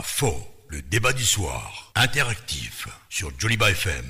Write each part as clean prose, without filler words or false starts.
faux, le débat du soir, interactif sur Joliba FM.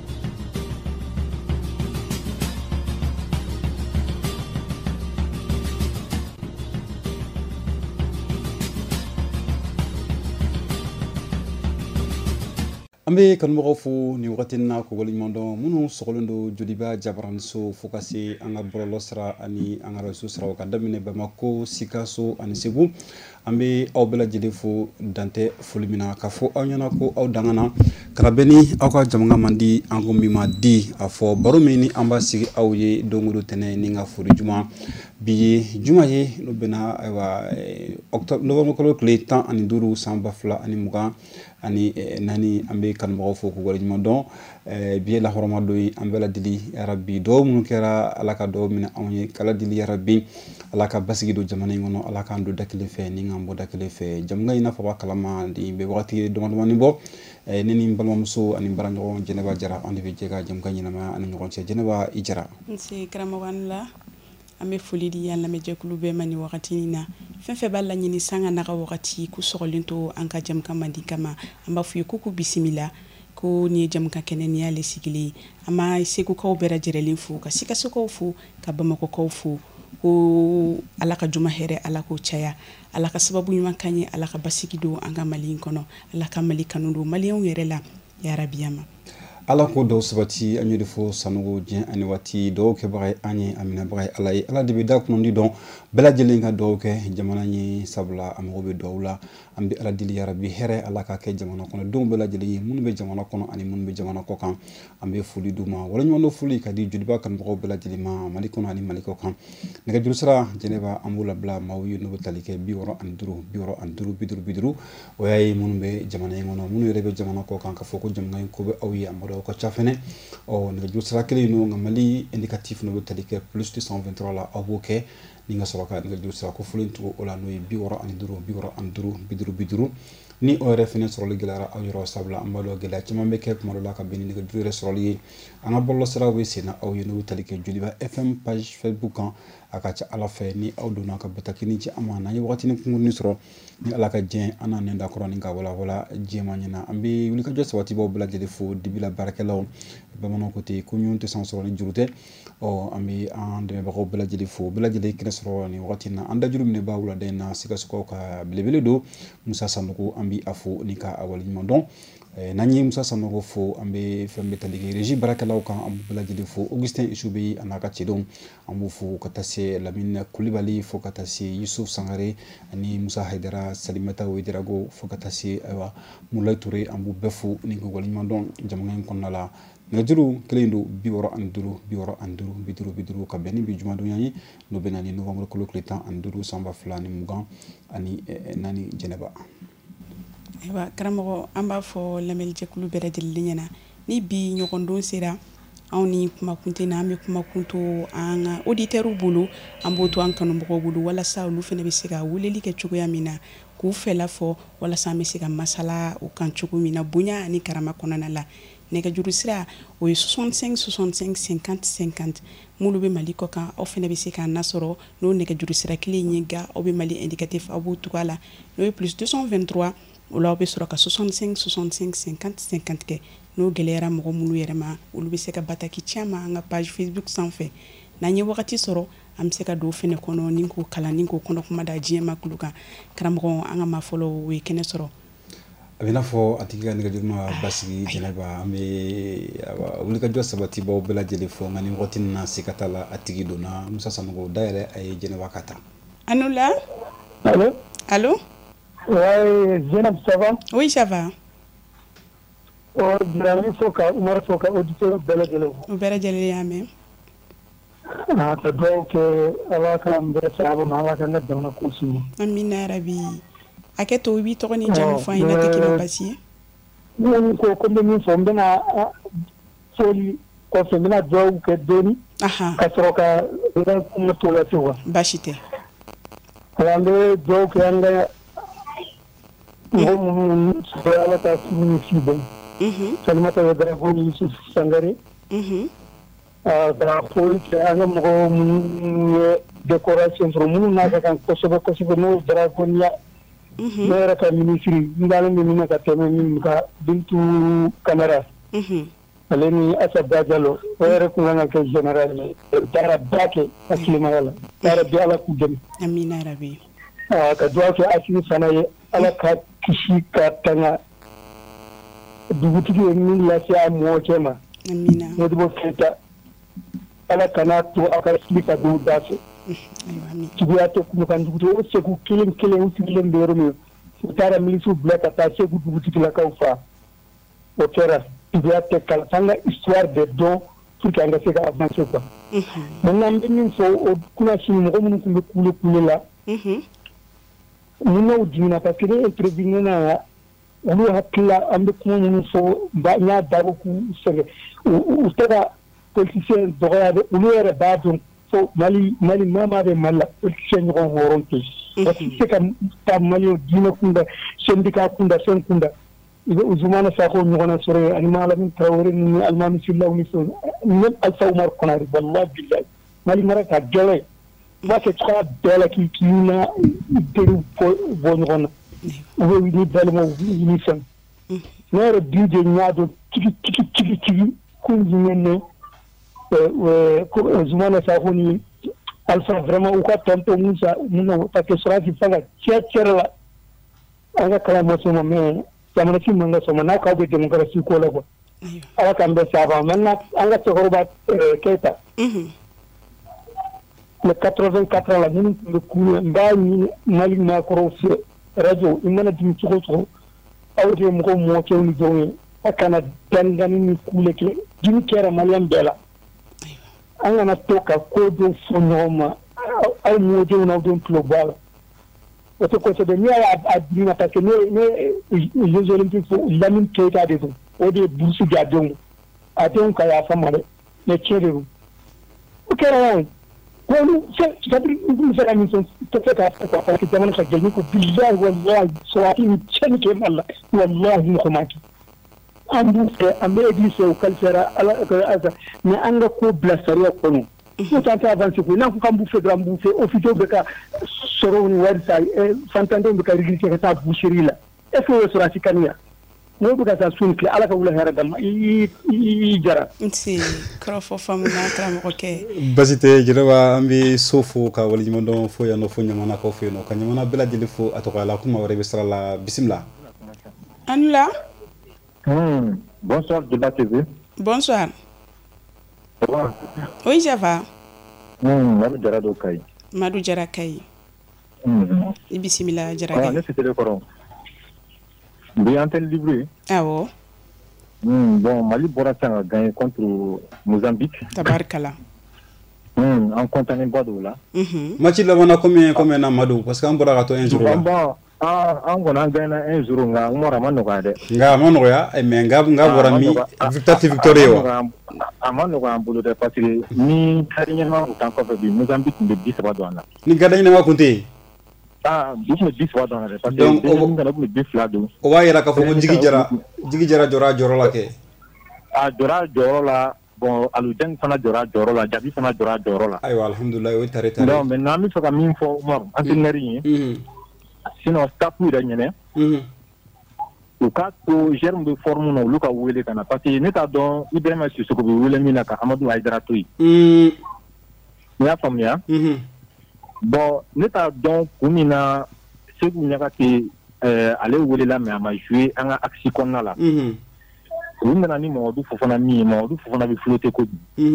Ambe kanmɔgɔw fo ni wagati na ko waleɲuman dɔn minnu sɔgɔlen don Joliba Jabaranso fo ka se an ka bɔlɔlɔ sira ani an ka réseau siraw ka daminɛ Bamako, Sikaso ani Segu. An bɛ aw bɛɛ lajɛlen fo dantɛ foli min na k'a fɔ aw ɲɛna ko aw dangana kana bɛn ni aw ka jamakan man di an ko min ma di a fɔ baro min ni an b'a sigi aw ye don o don tɛnɛ ni ka foli juma bi ye juma ye n'o bɛnna ayiwa novembre kalo tile 15 san 2020 ani nani an bɛ kanubagaw fo k'u waleɲuman dɔn bi ye lahɔrɔma dɔ ye an bɛɛ ladili yarabi dɔw minnu kɛra ala ka dɔw minɛ anw ye kala dili yarabi ala ka basigi don jamana in kɔnɔ ala k'an don da kelen fɛ ni k'an bɔ da kelen fɛ jamukan in n'a fɔ b'a kalama de bɛ wagati damadamani bɔ ne ni n balimamuso ani n baraɲɔgɔn Jɛnɛba Jara an de bɛ jɛ ka jamukan ɲɛnamaya ani ɲɔgɔn cɛ Jɛnɛba i Jara nse karamɔgɔ la an bɛ foli di an lamɛnjɛkulu bɛɛ ma ni wagati in na fɛn fɛn b'a laɲini sanga naga wagati ku sɔgɔlen to an ka jamukan mandi kama an b'a fɔ ye k'u bisimila ko ni ye jamukan kɛnɛ ni y'ale sigilen an ma segukaw bɛɛ lajɛlen fo ka sikasokaw fo ka bamakɔkaw fo ko ala ka juma hɛrɛ ala k'o caya ala ka sababu ɲuman kan ye ala ka basigi don an ka mali in kɔnɔ ala ka mali kanu don maliyɛnw yɛrɛ la yarabiyama ala ko dɔw sabati an y'o de fɔ sanogo diɲɛ ani waati dɔw kɛbaga ye an ye a minɛbaga ye ala ye ala de bɛ da kunnandi dɔn bɛɛ lajɛlen ka dɔw kɛ jamana ye sabula a mago bɛ dɔw la an bɛ ala deli yarabi hɛrɛ ala ka kɛ jamana kɔnɔ denw bɛɛ lajɛlen ye minnu bɛ jamana kɔnɔ ani minnu bɛ jamana kɔ kan an bɛ foli d'u ma waleɲuman dɔ foli ka di Joliba kanubagaw bɛɛ lajɛlen ma mali kɔnɔ ani mali kɔ kan nɛgɛjuru sira Jɛnɛba an b'o labila maaw ye n'o bɛ tali kɛ 65 50 o y'a ye minnu bɛ jamana in kɔnɔ minnu yɛrɛ bɛ jamana kɔ kan ka fɔ ko jamana in ko bɛ aw ye a aw ka ca fɛnɛ nɛgɛjuru sira kelen n'o nka mali indicatif n'o bɛ tali kɛ plus 223 la aw b'o kɛ ni ka sɔrɔ ka nɛgɛjuru sira ko fɔlen tugu o la n'o ye 65 ni o yɛrɛ fɛnɛ sɔrɔli gɛlɛyara aw yɔrɔ sabula an b'a dɔn gɛlɛya caman bɛ kɛ kuma dɔ la ka bɛn ni nɛgɛjuru yɛrɛ sɔrɔli ye an ka bɔlɔlɔ siraw bɛ sen na aw ye n'o bɛ tali kɛ Joliba FM page Facebook kan a ka ca ala fɛ ni aw donna ka batakini ci an ma n'an ye wagatinin kunkurunin sɔrɔ ni ala ka diɲɛ an n'an nɛn da kɔrɔ ni ka walawala diɲɛma ɲɛna an bɛ wulikajɔ sabatibaw bɛɛ lajɛlen fo dibila baarakɛlaw bamananw ko ten ko ɲɔgɔn tɛ sɔn sɔrɔ ni juru tɛ an bɛ an dɛmɛbagaw bɛɛ lajɛlen fo bɛɛ lajɛlen kɛnɛ sɔrɔ nin wagati na an dajuru minɛ b'a wulada in na Sikasokaw ka belebele don Musa Sanogo an bɛ a fo ni ka a waleɲuman dɔn n'an ye Musa Sanogo fo an bɛ fɛn bɛ tali kɛ régie baarakɛlaw kan an bɛɛ lajɛlen fo Augustin Isubi a n'a ka cɛdenw an b'u fo ka taa se Lamine Kulibali fo ka taa se Yusuf Sangare ani Musa Haidara Salimata Wederago fo ka taa se ayiwa Mulayi Ture an b'u bɛɛ fo ni ka waleɲuman dɔn jamana in kɔnɔna la nɛgɛjuru kelen don 65 ka bɛn ni bi jumadonya ye n'o bɛ na ni novembre kalo tile 15 san 2020 ani nani Jɛnɛba ayiwa karamɔgɔ an b'a fɔ lamɛnjɛkulu bɛɛ lajɛlen ɲɛna ni bi ɲɔgɔndon sera anw ni kumakunte na an bɛ kumakun to an ka auditeurs bolo an b'o to an kanubagaw bolo walasa olu fana bɛ se ka weleli kɛ cogoya min na k'u fɛla fɔ walasa an bɛ se ka masala o kan cogo min na bonya ani karama kɔnɔna la nɛgɛjuru sira o ye 65 65 50 50 minnu bɛ mali kɔ kan aw fana bɛ se k'an nasɔrɔ n'o nɛgɛjuru sira kelen ye nka aw bɛ mali indicatif aw b'o tugu a la n'o ye plus 223 o la aw bɛ sɔrɔ ka 65 65 50 50 kɛ n'o gɛlɛyara mɔgɔ minnu yɛrɛ ma olu bɛ se ka bataki caman an ka page Facebook sanfɛ n'an ye wagati sɔrɔ an bɛ se ka don fɛnɛ kɔnɔ ni k'o kalan ni k'o kɔnɔ kuma da diɲɛma kulu kan karamɔgɔ an ka maa fɔlɔ o ye kɛnɛ sɔrɔ a bɛ n'a fɔ a tigi ka nɛgɛjuru ma basigi Jɛnɛba an bɛ wulikajɔ sabatibaw bɛɛ lajɛlen fɔ nka ni wagati na se ka taa la a tigi donna Musa Sanogo da yɛrɛ a ye Jɛnɛba ka taa anu la allo ouais Zainab ça va oui ça va Birame fo ka Umar fo ka auditeur bɛɛ lajɛlen o bɛɛ lajɛlen y'a mɛn ka dugawu kɛ ala k'an bɛɛ sababu ma ala k'an ka jamana kɔlɔsi amina yarabi hakɛ to i b'i tɔgɔ ni jamu fɔ an ɲɛna tɛ kɛ ma basi ye ne ko ko n bɛ min fɔ n bɛna foli kɔfɛ n bɛna dugawu kɛ dɔɔni ka sɔrɔ ka n ka kuma to la ten wa baasi tɛ an bɛ dugawu kɛ an ka mɔgɔ minnu sɔrɔ ala ka sini ni si bɛn Salimata Wederago ni Yusuf Sangare ka foli kɛ an ka mɔgɔ minnu ye décoration sɔrɔ minnu n'a ka kan kosɛbɛ kosɛbɛ n'o Wederago ni ne yɛrɛ ka ministre n dalen bɛ min na ka tɛmɛ min ka Bintu Kamara ale ni Asaba Jalo o yɛrɛ kun kan ka kɛ général ye baara ba kɛ hakilimaya la baara bi Ala k'u dɛmɛ amina rabi ka dugawu kɛ Asimi fana ye Ala ka kisi ka tanga dugutigi ye min lase a mɔgɔ cɛ ma amina Modibo Keita Ala kana to a ka sigi ka don da fɛ juguya tɛ Kumakan dugutigi o Segu kelen u sigilen bɛ yɔrɔ min u taara milisiw bila ka taa Segu dugutigilakaw faa o kɛra juguya tɛ kala f'an ka histoire de dɔn pour que an ka se ka avancer quoi maintenant n bɛ min fɔ o kunnasini mɔgɔ minnu tun bɛ kule la mun n'o dimina parce que ne interview na olu hakili la an bɛ kuma minnu fɔ n y'a dabɔ k'u sɛgɛn u tɛ ka politicien dɔgɔya dɛ olu yɛrɛ b'a dɔn fo Mali maa bɛ Mali la politicien ɲɔgɔn hɔrɔn tɛ parce que se ka taa Maliyɛnw diinɛ kunda syndicat kunda fɛn kunda i bɛ Zumana Sakɔ ɲɔgɔnna sɔrɔ yen ani Malamine Traoré ni Alimami Silaw ni fɛnw ni Alpha Umaru Konare wallahi billahi Mali mara ka gɛlɛn i b'a kɛ cogoya bɛɛ la k'i na teriw bɔ ɲɔgɔn na u bɛ wuli balimaw ni fɛn ne yɛrɛ bi de ɲa dɔn tigi ko jumɛn Zumana Sakɔ ni Alpha vraiment u ka tonton Musa parce que Surasi fanga cɛ la an ka kalanmaso ma mais jamana si man ka sɔn n'a k'aw bɛ démocratie ko la quoi Ala k'an bɛɛ sababa maintenant an ka cɛkɔrɔba Keita le 84 ans la minnu tun bɛ kule n b'a ɲini Mali maakɔrɔw fɛ radio i mana dimi cogo cogo aw de ye mɔgɔw ni jɔnw ye a kana dangani ni kule kɛ dimi kɛra maliyɛn bɛɛ la an kana to ka ko dɔw fɔ ɲɔgɔn ma aw mɔdenw n'aw denw tulo bɔ a la o tɛ kosɛbɛ n'i y'a dimina parce que ne Jeux olympiques fɔ Lamine Keita de don o de ye burusi di a denw ka yafa ma dɛ mais tiɲɛ de don o kɛra yan k'olu c'est-à-dire n tun bɛ se ka min fɔ tɛ se k'a fɔ quoi parce que jamana ka gɛlɛn ko bilahi wallahi Surasi ni tiɲɛni kɛ Mali la wallahi mɔgɔ ma kɛ an b'u fɛ an bɛ église fɛ u kalifiyara Ala mais an ka ko bila sariya kɔnɔ n'o tɛ an tɛ avancer koyi n'an ko k'an b'u fɛ dɔrɔn an b'u fɛ officiers bɛ ka sɔrɔw ni wari sa fantandenw bɛ ka réglé ka taa boucherie la est-ce que o ye Surasi kani ya n'o bɛ ka taa sun tile Ala ka wula hɛrɛ d'an ma i jara nti kɔrɔfɔ faamuna karamɔgɔkɛ basi tɛ jɛnɛba an bɛ so fo ka waleɲuman dɔn fo yan nɔ fo ɲamanakaw fɛ yen nɔ ka ɲamana bɛɛ lajɛlen fo a tɔgɔya la kuma wɛrɛ bɛ sira la bisimila an la Bonsoir, Débat TV. Bonsoir. Bonsoir. Oui, Java. Madou Jarado Kai. Madou Jarakai. Ibisimila Jarakai. Ah, c'était le coron. Bien livré. Ah bon. Bon, Mali Borassan a gagné contre Mozambique. Tabarkala. En comptant Badou là. Match là combien na Madou parce qu'on pourra rater un jour. Bon, an gonna gagné 1-0 nga umora manoga de. Nga manoga mais nga bora mi victorio. Amano ga ambulo de parce que ni dernièrement autant que bi Mozambique de 10 ba douana. Ni gadanya ma kunti. Buk me 10 ba douana parce que on ga me 10 la do. O wa yera ka fo jigi jara joro la ke. Joro la bon aludeng fana joro la jabi fana joro la. Aywa alhamdulillah o tare. Non mais na mi faka min fo Umar antineri. Sinon stapu da nyene u ka to germe de forme no luka wele kana parce que ne ta don Ibrahima Sissoko be wele mina ka Amadou Aïdara Toyi ya famia bon ne ta don kumina segu nyaka ke ale wele la mais ama jouer anga aksi konna la u nana ni Mamadou Fofana be flotter ko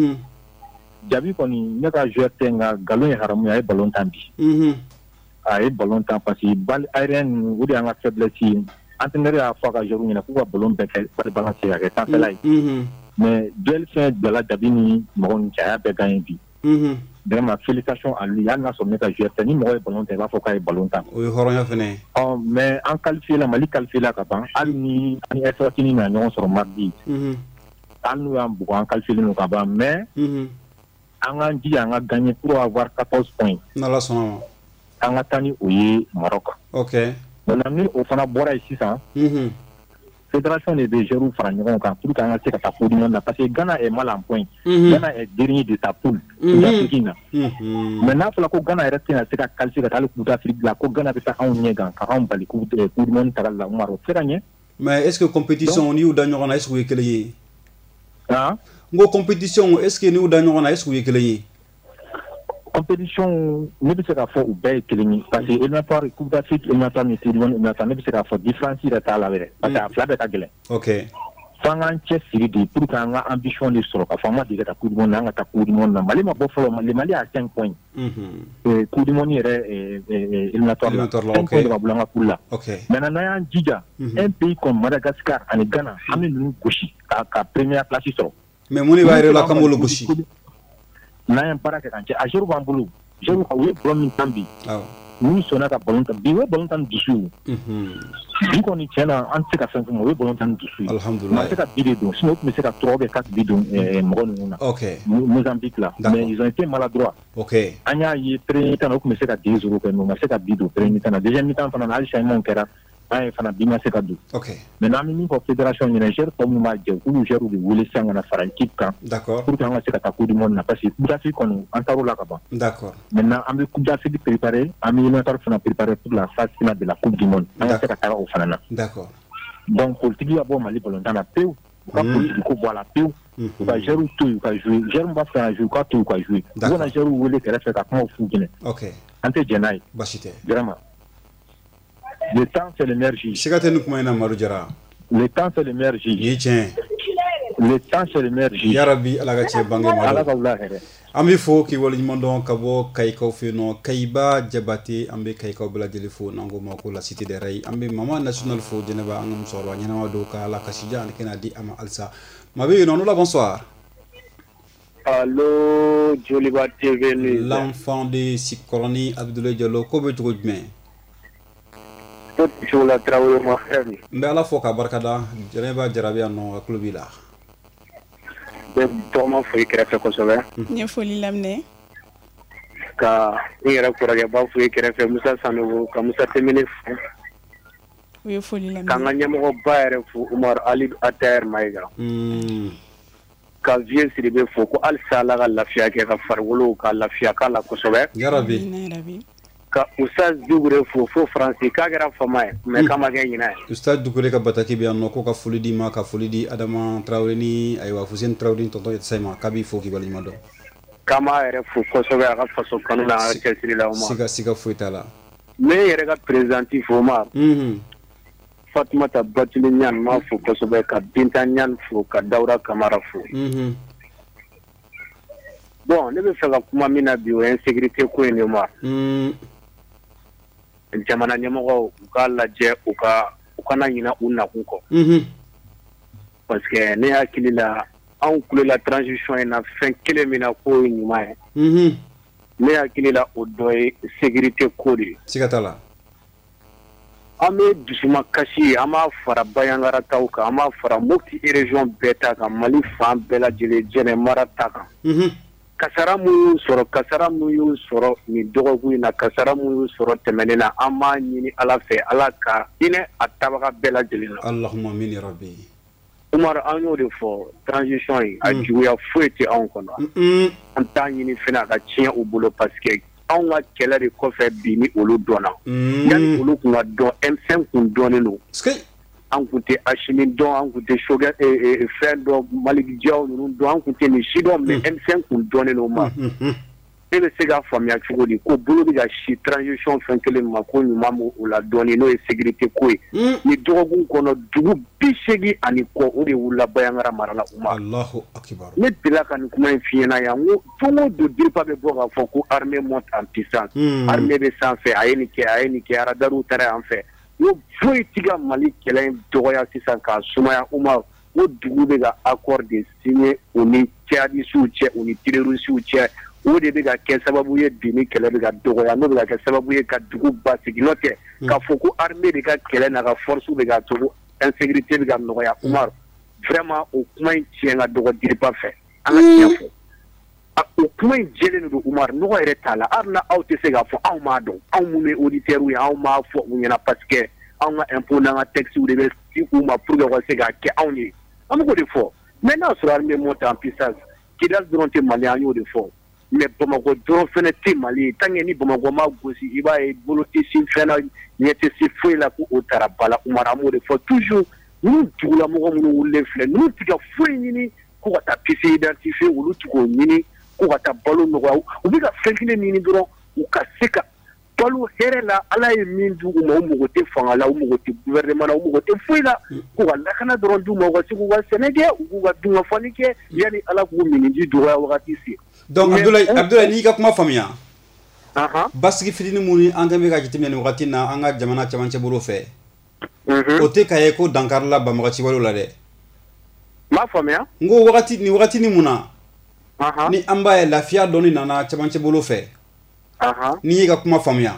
jabi koni ne ka jouer tenga galon ya haramu ya ballon tambi ay ballon temps parce que bal aérien ou de anga faiblesse entraîneur a fois ka jour ni ko ballon beke par balancer ya ta fait mais duel fin de la dabini mon chaya be gagner bi vraiment félicitations à lui yana so meka jouer tani mo ballon temps va faut ka ballon temps oui horonya fene mais en qualifié la Mali qualifié la ka ban alni ani eswatini na non sur mardi anu am bu en qualifié no ka ban mais anga ndi anga gagner pour avoir 14 points na la sona anga tani o ye Maroc. OK. On a mis au fana bora ici ça. fédération de Gérou Fragnon quand tout quand c'est ta coupe du monde parce que Ghana est mal en point. Ghana est dernier de sa poule d'Afrique. Maintenant pour la coupe Ghana est resté à cette qualité de la coupe d'Afrique la coupe Ghana peut faire un négan car on va les coupe du monde à la Maroc. C'est gagné. Mais est-ce que compétition au niveau d'Agnon est-ce que vous êtes hein? Ngo compétition est-ce que nous d'Agnon est-ce que vous êtes compétition ne peut se faire au bel clinique parce que il n'a pas coupe d'Afrique il n'a pas mis il n'a pas ne peut se faire différence il est à la vérité parce que la flamme est à gueuler. OK. Fangan Chelsea dit pour qu'on a ambition de sur la forme de la coupe du monde n'a ta coupe du monde Mali ma beau le Mali a 5 points. Coupe du monde il n'a pas OK. OK. Maintenant un giga un pays comme Madagascar et Ghana amène une gauche à première place sur. Mais mon va être là comme le gauche. N'a pas que quand à jour bambou je vous avouer problème tambi nous sonna ka ballon tambi we ballon tam dessous du ko ni tena an se ka san mo we ballon tam dessous alhamdulillah c'est ka bidon sinon mais c'est ka 3 ou 4 bidons mon OK Mozambique là mais ils ont été maladroits OK anya yi premier temps ko mais c'est ka 10 euros que nous mais c'est ka bidon premier temps deuxième temps pendant al chaîne kera ay fana bima c'est ka do OK maintenant mini pour fédération Niger comme ma je ou gère de voler sang na faran équipe quand d'accord pour qu'on c'est ka coupe du monde na parce que tout ça qu'on antaro là ka d'accord maintenant am coupe d'Afrique préparé am éliminatoire fana préparé pour la phase finale de la coupe du monde on c'est ka au fana d'accord donc politique ya bon Mali pour longtemps la peu ka politique ko voilà peu ka gère tout ka jouer gère va faire jouer ka tout ka jouer on a gère voler que reste ka comment fou Guinée OK ante jenai bashite vraiment le temps c'est l'énergie. Le temps c'est l'énergie. Le temps c'est l'énergie. Ya Rabbi alaga che bange malo. Alaga wallahi. Ami fo ki wala nyimondo kabo kayko fino kayba jabati ambe kayko bla telefo nango mako la cité des ray ambe mama national fo jeneba angam soro nyana do ka la kasija kena di ama alsa. Mabe non la bonsoir. Allô Joliba TV. L'enfant de Sikoroni Abdoulaye Diallo ko be tugudme. Tout la Traoré ma frère. Mais ala foka barkada jeneba jarabia no klubi la. De toma foi krefe ko sobe. Ni foli lamne. Ka ira kuraga ba foi krefe Musa Sanogo ka Musa Temene. Oui foli lamne. Ka nganya mo bayre fu Umar Ali Ater Maiga. Ka vie siribe fo ko al sala ga lafiya ke ka farwolo ka lafiya ka la ko sobe. Yarabi. Ka Oustaz Dougouré fo français ka gara fama mais kama ga yina Oustaz Dougouré ka bataki bi anno ko ka fulidi ma ka fulidi Adama Traoré ni aywa Foussine Traoré tonton Yetsema kabi fo ki bali mado kama ere fo ko so ga faso kanuna Chelsea la uma siga fuitala mais ere ga présenti fo ma Fatmata Batili Nyan ma fo ko so ka Binta Nyan fo ka Daura Kamara fo bon ne be fa ka kuma mina bi o insécurité ko ni ma jamana nyamoko ka laje u kana nyina una kunko parce que ne hakili la an kule la transition ina fin kelemina ko nyuma ne hakili la o doy sécurité ko di sigatala ame dusuma kashi ama fara bayangara tawka ama fara mukti région beta ka Mali fan bela jele jene marata ka kasara mu soro ni dogogu na kasara mu soro temenena ama nyini ala fe ala ka ine atabaga bela jelina Allahumma amin ya rabbi Umar anyo de fo transition yi ajuya fuete an kono an ta nyini fina ka tien au boulot parce que an wa kele de ko fe bi ni olu dona yan olu kun do M5 kun doneno an kunte Ashimi don an kunte Shoga frère do Malik Diaw nous do an kunte ni Shido mais M5 kun doneno ma e be se ga famia chugo di ko bolo bi ga shi transition fin kele ma ko ni mamu o la doni no e sécurité ko ni dogun kono dugu bishegi ani ko o de wula bayangara marala umma Allahu akbar ne bila kan kuma fiena ya ngo tongo do dir pa be boga fo ko armée monte en puissance armée be sans fait ayeni ke ara daru tare en fait yo foi tiga Mali kelen doya sisan ka sumaya umma o dugu be ga accord de signer oni tiadi su che oni tireru su che o de be ga ke sababu ye dini kele be ga doya no be ga ke sababu ye ka dugu ba signote ka foko armée de ga kele na ga force be ga to insécurité be ga noya umar vraiment o kuma tienga dogo diri pa fait ala tiafo o kuma jele no umar no ere tala arna auto se ga fo aw ma do aw mu me auditeur wi aw ma fo mu na parce que an ka impôt n'an ka taxe de bɛ si u ma pour que u ka se k'a kɛ anw ye an bɛ k'o de fɔ mais n'a sɔrɔ armée monte en puissance Kidal dɔrɔn tɛ Mali an y'o de fɔ mais Bamakɔ dɔrɔn fɛnɛ tɛ Mali ye tant que ni Bamakɔ ma gosi i b'a ye bolo tɛ si fɛn na ɲɛ tɛ se foyi la ko o taara bala Umar an b'o de fɔ toujours ninnu dugulamɔgɔ minnu wulilen filɛ ninnu tɛ ka foyi ɲini ko ka taa pièce identifier olu tɛ k'o ɲini ko ka taa balo nɔgɔya u bɛ ka fɛn kelen ɲini dɔrɔn u ka se ka balo hɛrɛ la Ala ye min di u ma u mago tɛ fanga la u mago tɛ gouvernement la u mago tɛ foyi la ko ka lakana dɔrɔn d'u ma u ka se k'u ka sɛnɛ kɛ u k'u ka dungafɔli kɛ yanni Ala k'u miniji dɔgɔya wagati se. Donc Abdoulaye n'i ka kuma faamuya basigi fitinin minnu an kan bɛ ka jateminɛ nin wagati na an ka jamana cɛmancɛ bolo fɛ o tɛ k'a ye ko dankari la banbaga ciwalew la dɛ. M'a faamuya. N ko nin wagati ni mun na ni an b'a ye lafiya dɔɔni nana cɛmancɛ bolo fɛ n'i y'i ka kuma faamuya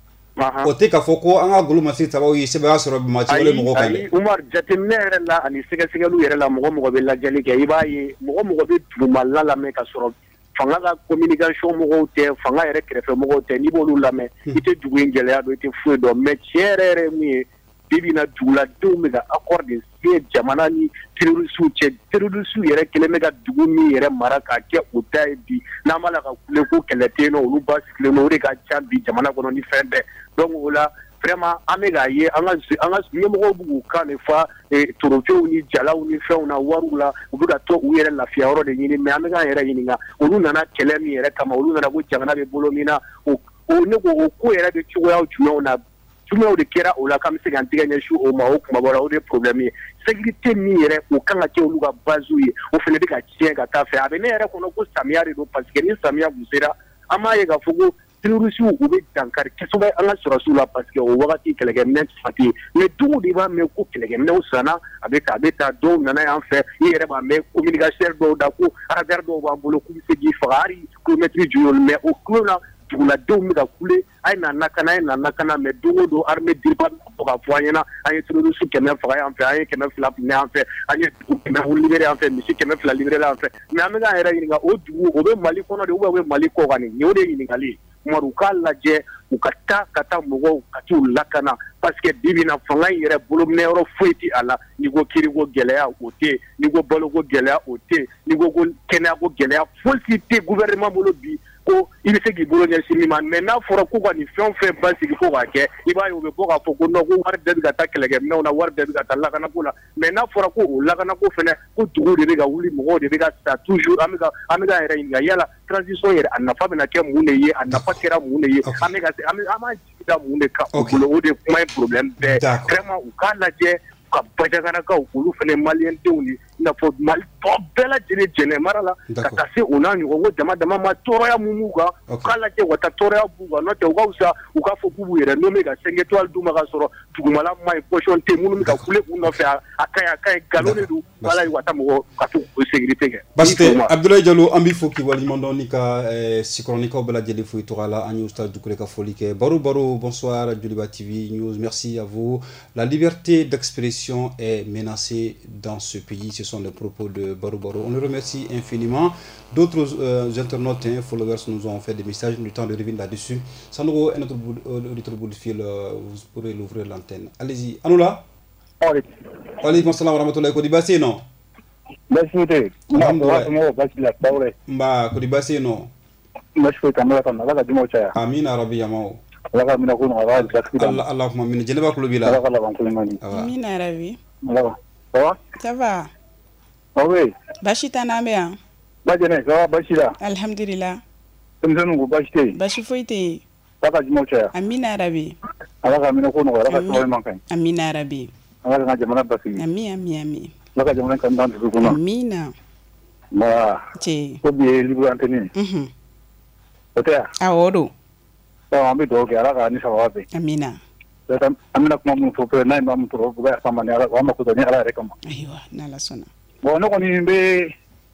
o tɛ k'a fɔ ko an ka golo masiri sababu ye sɛbɛya sɔrɔ banbaga ciwale mɔgɔw kan dɛ. Umar jateminɛ yɛrɛ la ani sɛgɛsɛgɛliw yɛrɛ la mɔgɔ bɛ lajɛli kɛ i b'a ye mɔgɔ bɛ dugumala lamɛn ka sɔrɔ fanga ka communication mɔgɔw tɛ fanga yɛrɛ kɛrɛfɛ mɔgɔw tɛ n'i b'olu lamɛn i tɛ dugu in gɛlɛya dɔn i tɛ foyi dɔn mais tiɲɛ yɛrɛ ye min ye bibi na duguladenw bɛ ka accord de signé jamana ni terroriste cɛ terroriste yɛrɛ kelen bɛ ka dugu min yɛrɛ mara k'a kɛ o ta ye bi n'an b'a la ka kule ko kɛlɛ tɛ yen nɔ olu ba sigilen don o de ka ca bi jamana kɔnɔ ni fɛn bɛɛ donc o la vraiment an bɛ k'a ye an ka ɲɛmɔgɔw b'u k'u kan de fa torofew ni jalaw ni fɛnw na wariw la u bɛ ka to u yɛrɛ lafiya yɔrɔ de ɲini mais an bɛ k'an yɛrɛ ɲininka olu nana kɛlɛ min yɛrɛ kama olu nana ko jamana bɛ bolo min na ne ko o ko yɛrɛ bɛ cogoyaw jumɛnw na jumɛnw de kɛra o la k'an bɛ se k'an tigɛ ɲɛsin o ma o kumabɔ la o de ye problème ye sécurité min yɛrɛ o kan ka kɛ olu ka base ye o fana bɛ ka tiɲɛ ka taa fɛ a bɛ ne yɛrɛ kɔnɔ ko samiya de don parce que ni samiya kun sera an b'a ye k'a fɔ ko terroriste u bɛ dankari kosɛbɛ an ka sɔrɔsiw la parce que o wagati kɛlɛkɛminɛ tɛ fa ten mais dogo de b'a mɛn ko kɛlɛkɛminɛw sanna a bɛ taa dɔw nana yan fɛ i yɛrɛ b'a mɛn communicateur dɔw da ko radar dɔw b'an bolo k'u bɛ se k'i faga hali kilomɛtiri joli mais o kulo la duguladenw bɛ ka kule a ye na lakana mais dogo don armée diriba bɛ ka fɔ an ɲɛna an ye terroriste 100 faga yan fɛ an ye 200 minɛ yan fɛ an ye 100 libéré yan fɛ misi 200 libéré yan fɛ mais an bɛ k'an yɛrɛ ɲininka o dugu o bɛ Mali kɔnɔ de ou bien o bɛ Mali kɔ kan nin o de ye ɲininkali ye. Umaru k'a lajɛ u ka taa mɔgɔw ka t'u lakana parce que bibi na fanga in yɛrɛ bolominɛ yɔrɔ foyi tɛ a la n'i ko kiriko gɛlɛya o tɛ n'i ko baloko gɛlɛya o tɛ n'i ko kɛnɛyako gɛlɛya foyi tɛ gouvernement bolo bi ko i bɛ se k'i bolo ɲɛsin min ma mais n'a fɔra ko ka nin fɛn o fɛn basigi ko k'a kɛ i b'a ye u bɛ bɔ k'a fɔ ko non ko wari bɛɛ bɛ ka taa kɛlɛkɛminɛw na wari bɛɛ bɛ ka taa lakanako la mais n'a fɔra ko o lakanako fɛnɛ ko duguw de bɛ ka wuli mɔgɔw de bɛ ka sa toujours an bɛ k'an yɛrɛ ɲininka yala transition yɛrɛ a nafa bɛna kɛ mun de ye a nafa kɛra mun de ye an b'a jigida mun de kan o bolo o de kuma ye problème bɛɛ vraiment u k'a lajɛ ka bajaganakaw olu fana maliyɛndenw ye i n'a fɔ Mali tɔ bɛɛ lajɛlen jɛnɛ mara la ka taa se o n'a ɲɔgɔn ko dama dama ma tɔɔrɔya mun b'u kan u k'a lajɛ u ka taa tɔɔrɔya b'u kan n'o tɛ u ka fisa u k'a fɔ k'u b'u yɛrɛ nommé ka 5 étoiles d'u ma k'a sɔrɔ dugumala ma ɲi position tɛ yen minnu bɛ ka kule u nɔfɛ a ka ɲi nkalon de don wala ye wata mɔgɔ ka to o sécurité kɛ. Basi tɛ Abdoulaye Diallo an b'i fo k'i waleɲuman dɔn n'i ka sikɔrɔnikaw bɛɛ lajɛlen fo i tɔgɔ la an y'u Ustaz Dukure ka foli kɛ baro bonsoir Joliba TV News merci à vous. La liberté d'expression est menacée dans ce pays, ce sont les propos de Barou. On le remercie infiniment. D'autres internautes, followers nous ont fait des messages, du temps de revenir là-dessus. Sandro est notre auditeur bout de fil, vous pourrez l'ouvrir l'antenne. Allez-y. Anoula. Alaykoum salam wa rahmatullahi kodibasi non. Merci. Mba kodibasi non. Merci kamera kana la dimo cha. Amina rabbi yamao. Allahumma min jeleba kulubila. Amina rabbi. Ça va? Oui. Bashi tanambe ya. Bajene, ça va Bashira? Alhamdulillah. Tumzanu Bashite. Bashi foite. Saka jimocha. Amina rabbi. Alaka mina kono alaka soy mankan. Amina rabbi. Alaka jamana basi. Ami. Alaka jamana kan dan tukuna. Amina. Ma. Che. Ko bi libu anteni. Otea. Awodo. Ba ambi doge alaka ni sawabe. Amina. Amina kuma mun fope na imam to buga sama ne ala ma ko ni ala rekama. Aiwa, nala sona. Bon no koni be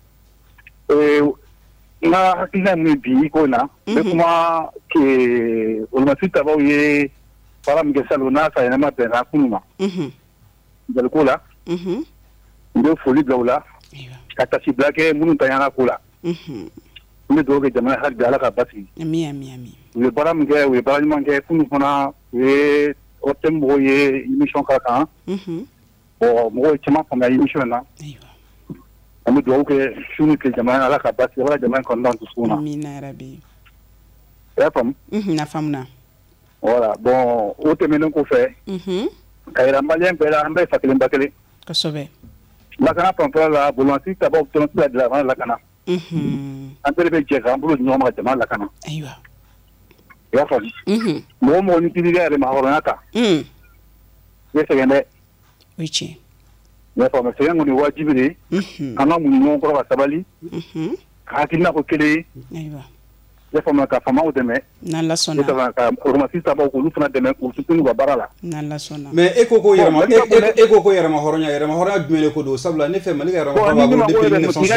na hakina mi bi ko na be kuma ke ulma sita ba ye para mi ke salona sa ina ma be na kunuma. Dal ko la. Be foli dawla. Aiwa. Kata si blake munu tayana ko la. Ni doge jamana har bi ala ka basi. Ami. We bara mi ke we bara mi ke kunu kona we o tɛ mɔgɔw ye émission k'a kan bon mɔgɔw ye caman faamuya émission na an bɛ dugawu kɛ su ni tile jamana ala ka basigi ala jamana in kɔnɔna dusukun na amina yarabi i y'a faamu na faamuna voilà bon o tɛmɛnen kɔfɛ ka yira maliyɛn bɛɛ la an bɛɛ fa kelen ba kelen kosɛbɛ lakana fanfɛla la bolomasi tabaw tɔnɔ tɛ dilan fana lakana an bɛɛ bɛ jɛ k'an bolo di ɲɔgɔn ma ka jamana lakana ayiwa i y'a faamu mɔgɔ mɔgɔ ni tibili yɛrɛ ma hɔrɔnya kan i bɛ sɛgɛn dɛ o ye tiɲɛ i y'a faamu sɛgɛn kɔni wajibi de an ka mun ɲɔgɔn kɔrɔ ka sabali ka hakilina ko kelen ye ayiwa i y'a faamu ka faamaw dɛmɛ n'Ala sɔnna ka bolomasi tabaw k'olu fana dɛmɛ k'u sutura u ka baara la n'Ala sɔnna mais e ko ko yɛrɛma hɔrɔnya jumɛn ko don sabula ne fɛ Mali ka yɛrɛma hɔrɔnya bolo depuis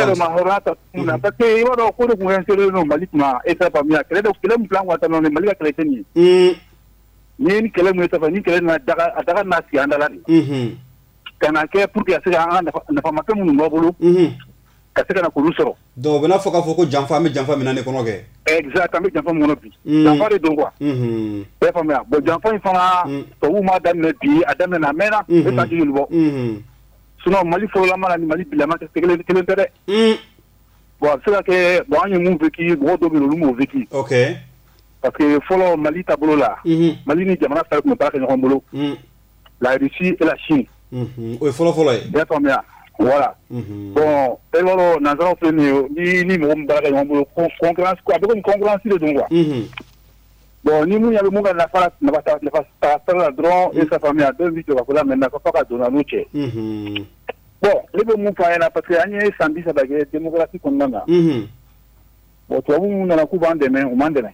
1960 parce que i b'a dɔn ko de tun installé non Mali kunna e t'a faamuya kɛlɛ min filɛ an kun taa nɔ Mali ka kɛlɛ tɛ nin ye ni ye ni kɛlɛ min ye sisan ni kɛlɛ nana a daga n'a sigi an da la de ka na kɛ pour que a se ka an ka nafamafɛn minnu b'a bolo ka se ka na k'olu sɔrɔ donc u bɛna fɔ k'a fɔ ko janfa an bɛ janfa minɛ ne kɔnɔ kɛ exact an bɛ janfa min kɔnɔ bi janfa de don quoi i y'a faamuya bon janfa in fana tubabuw m'a daminɛ bi a daminɛ a mɛnna e t'a jigi bɔ sinon Mali fɔlɔlama la ni Mali bilama tɛ kelen tɛ dɛ bon a bɛ se ka kɛ bon an ye mun vécu mɔgɔ dɔw bɛ yen olu m'o vécu ok parce que fɔlɔ Mali taabolo la Mali ni jamana fila tun bɛ baara kɛ ɲɔgɔn bolo la Russie et la Chine o ye fɔlɔ ye i y'a faamuya voilà bon e b'a dɔn nanzaraw filɛ nin ye ni mɔgɔ min baara kɛ ɲɔgɔn bolo concurrence a bɛ komi concurrence de don quoi bon ni mun bɛ mun ka nafa sara la dɔrɔn e t'a faamuya dɔw bɛ jɔ ka fɔ la maintenant ko fɔ ka don n'u cɛ bon ne bɛ mun fɔ a ɲɛna parce que an ye san 30 kɛ démocratie kɔnɔna na bon tubabu minnu nana k'u b'an dɛmɛ u m'an dɛmɛ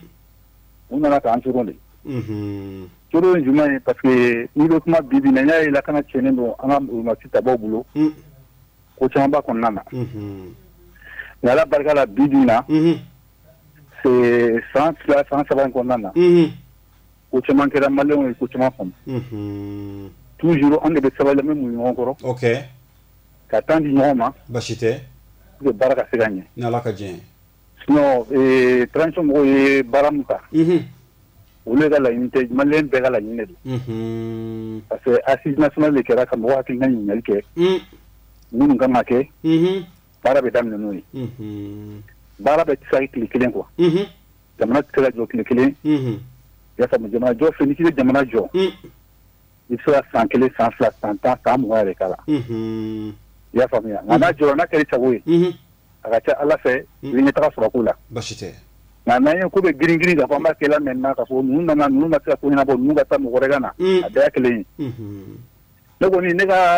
u nana k'an coron de coron ye jumɛn ye parce que n'i bɛ kuma bi bi in na n y'a ye lakana tiɲɛnen don an ka bolomasi tabaw bolo ko caman b'a kɔnɔna na nka ala barika la bi bi in na c'est san 2 san 3 in kɔnɔna na ko caman kɛra maliyɛnw ye ko caman faamu toujours an de bɛ sabali an bɛ mun ɲɔgɔn kɔrɔ ok ka temps di ɲɔgɔn ma basi tɛ pour que baara ka se ka ɲɛ ni ala ka diɲɛ ye sinon transition mɔgɔw ye baara min ta olu ka laɲini tɛ maliyɛn bɛɛ ka laɲini de don parce que assise nationale de kɛra ka mɔgɔ hakilina ɲininkali kɛ minnu kan ka kɛ baara bɛ daminɛ n'o ye baara bɛ tɛ se ka kɛ tile kelen quoi jamana tɛ se ka jɔ tile kelen i y'a faamu jamana jɔ fɛ n'i k'i bɛ jamana jɔ i bɛ se ka san 1 san 2 san 10 san 20 yɛrɛ k'a la i y'a faamuya nka n'a jɔra n'a kɛra i sago ye a ka ca ala fɛ i bɛ ɲɛtaga sɔrɔ ko la basi tɛ nka n'an ye ko bɛ girin girin k'a fɔ an b'a kɛ la maintenant k'a fɔ ninnu nana ninnu ma se ka ko ɲɛnabɔ ninnu ka taa mɔgɔ wɛrɛ ka na a bɛɛ ye kelen ye ne kɔni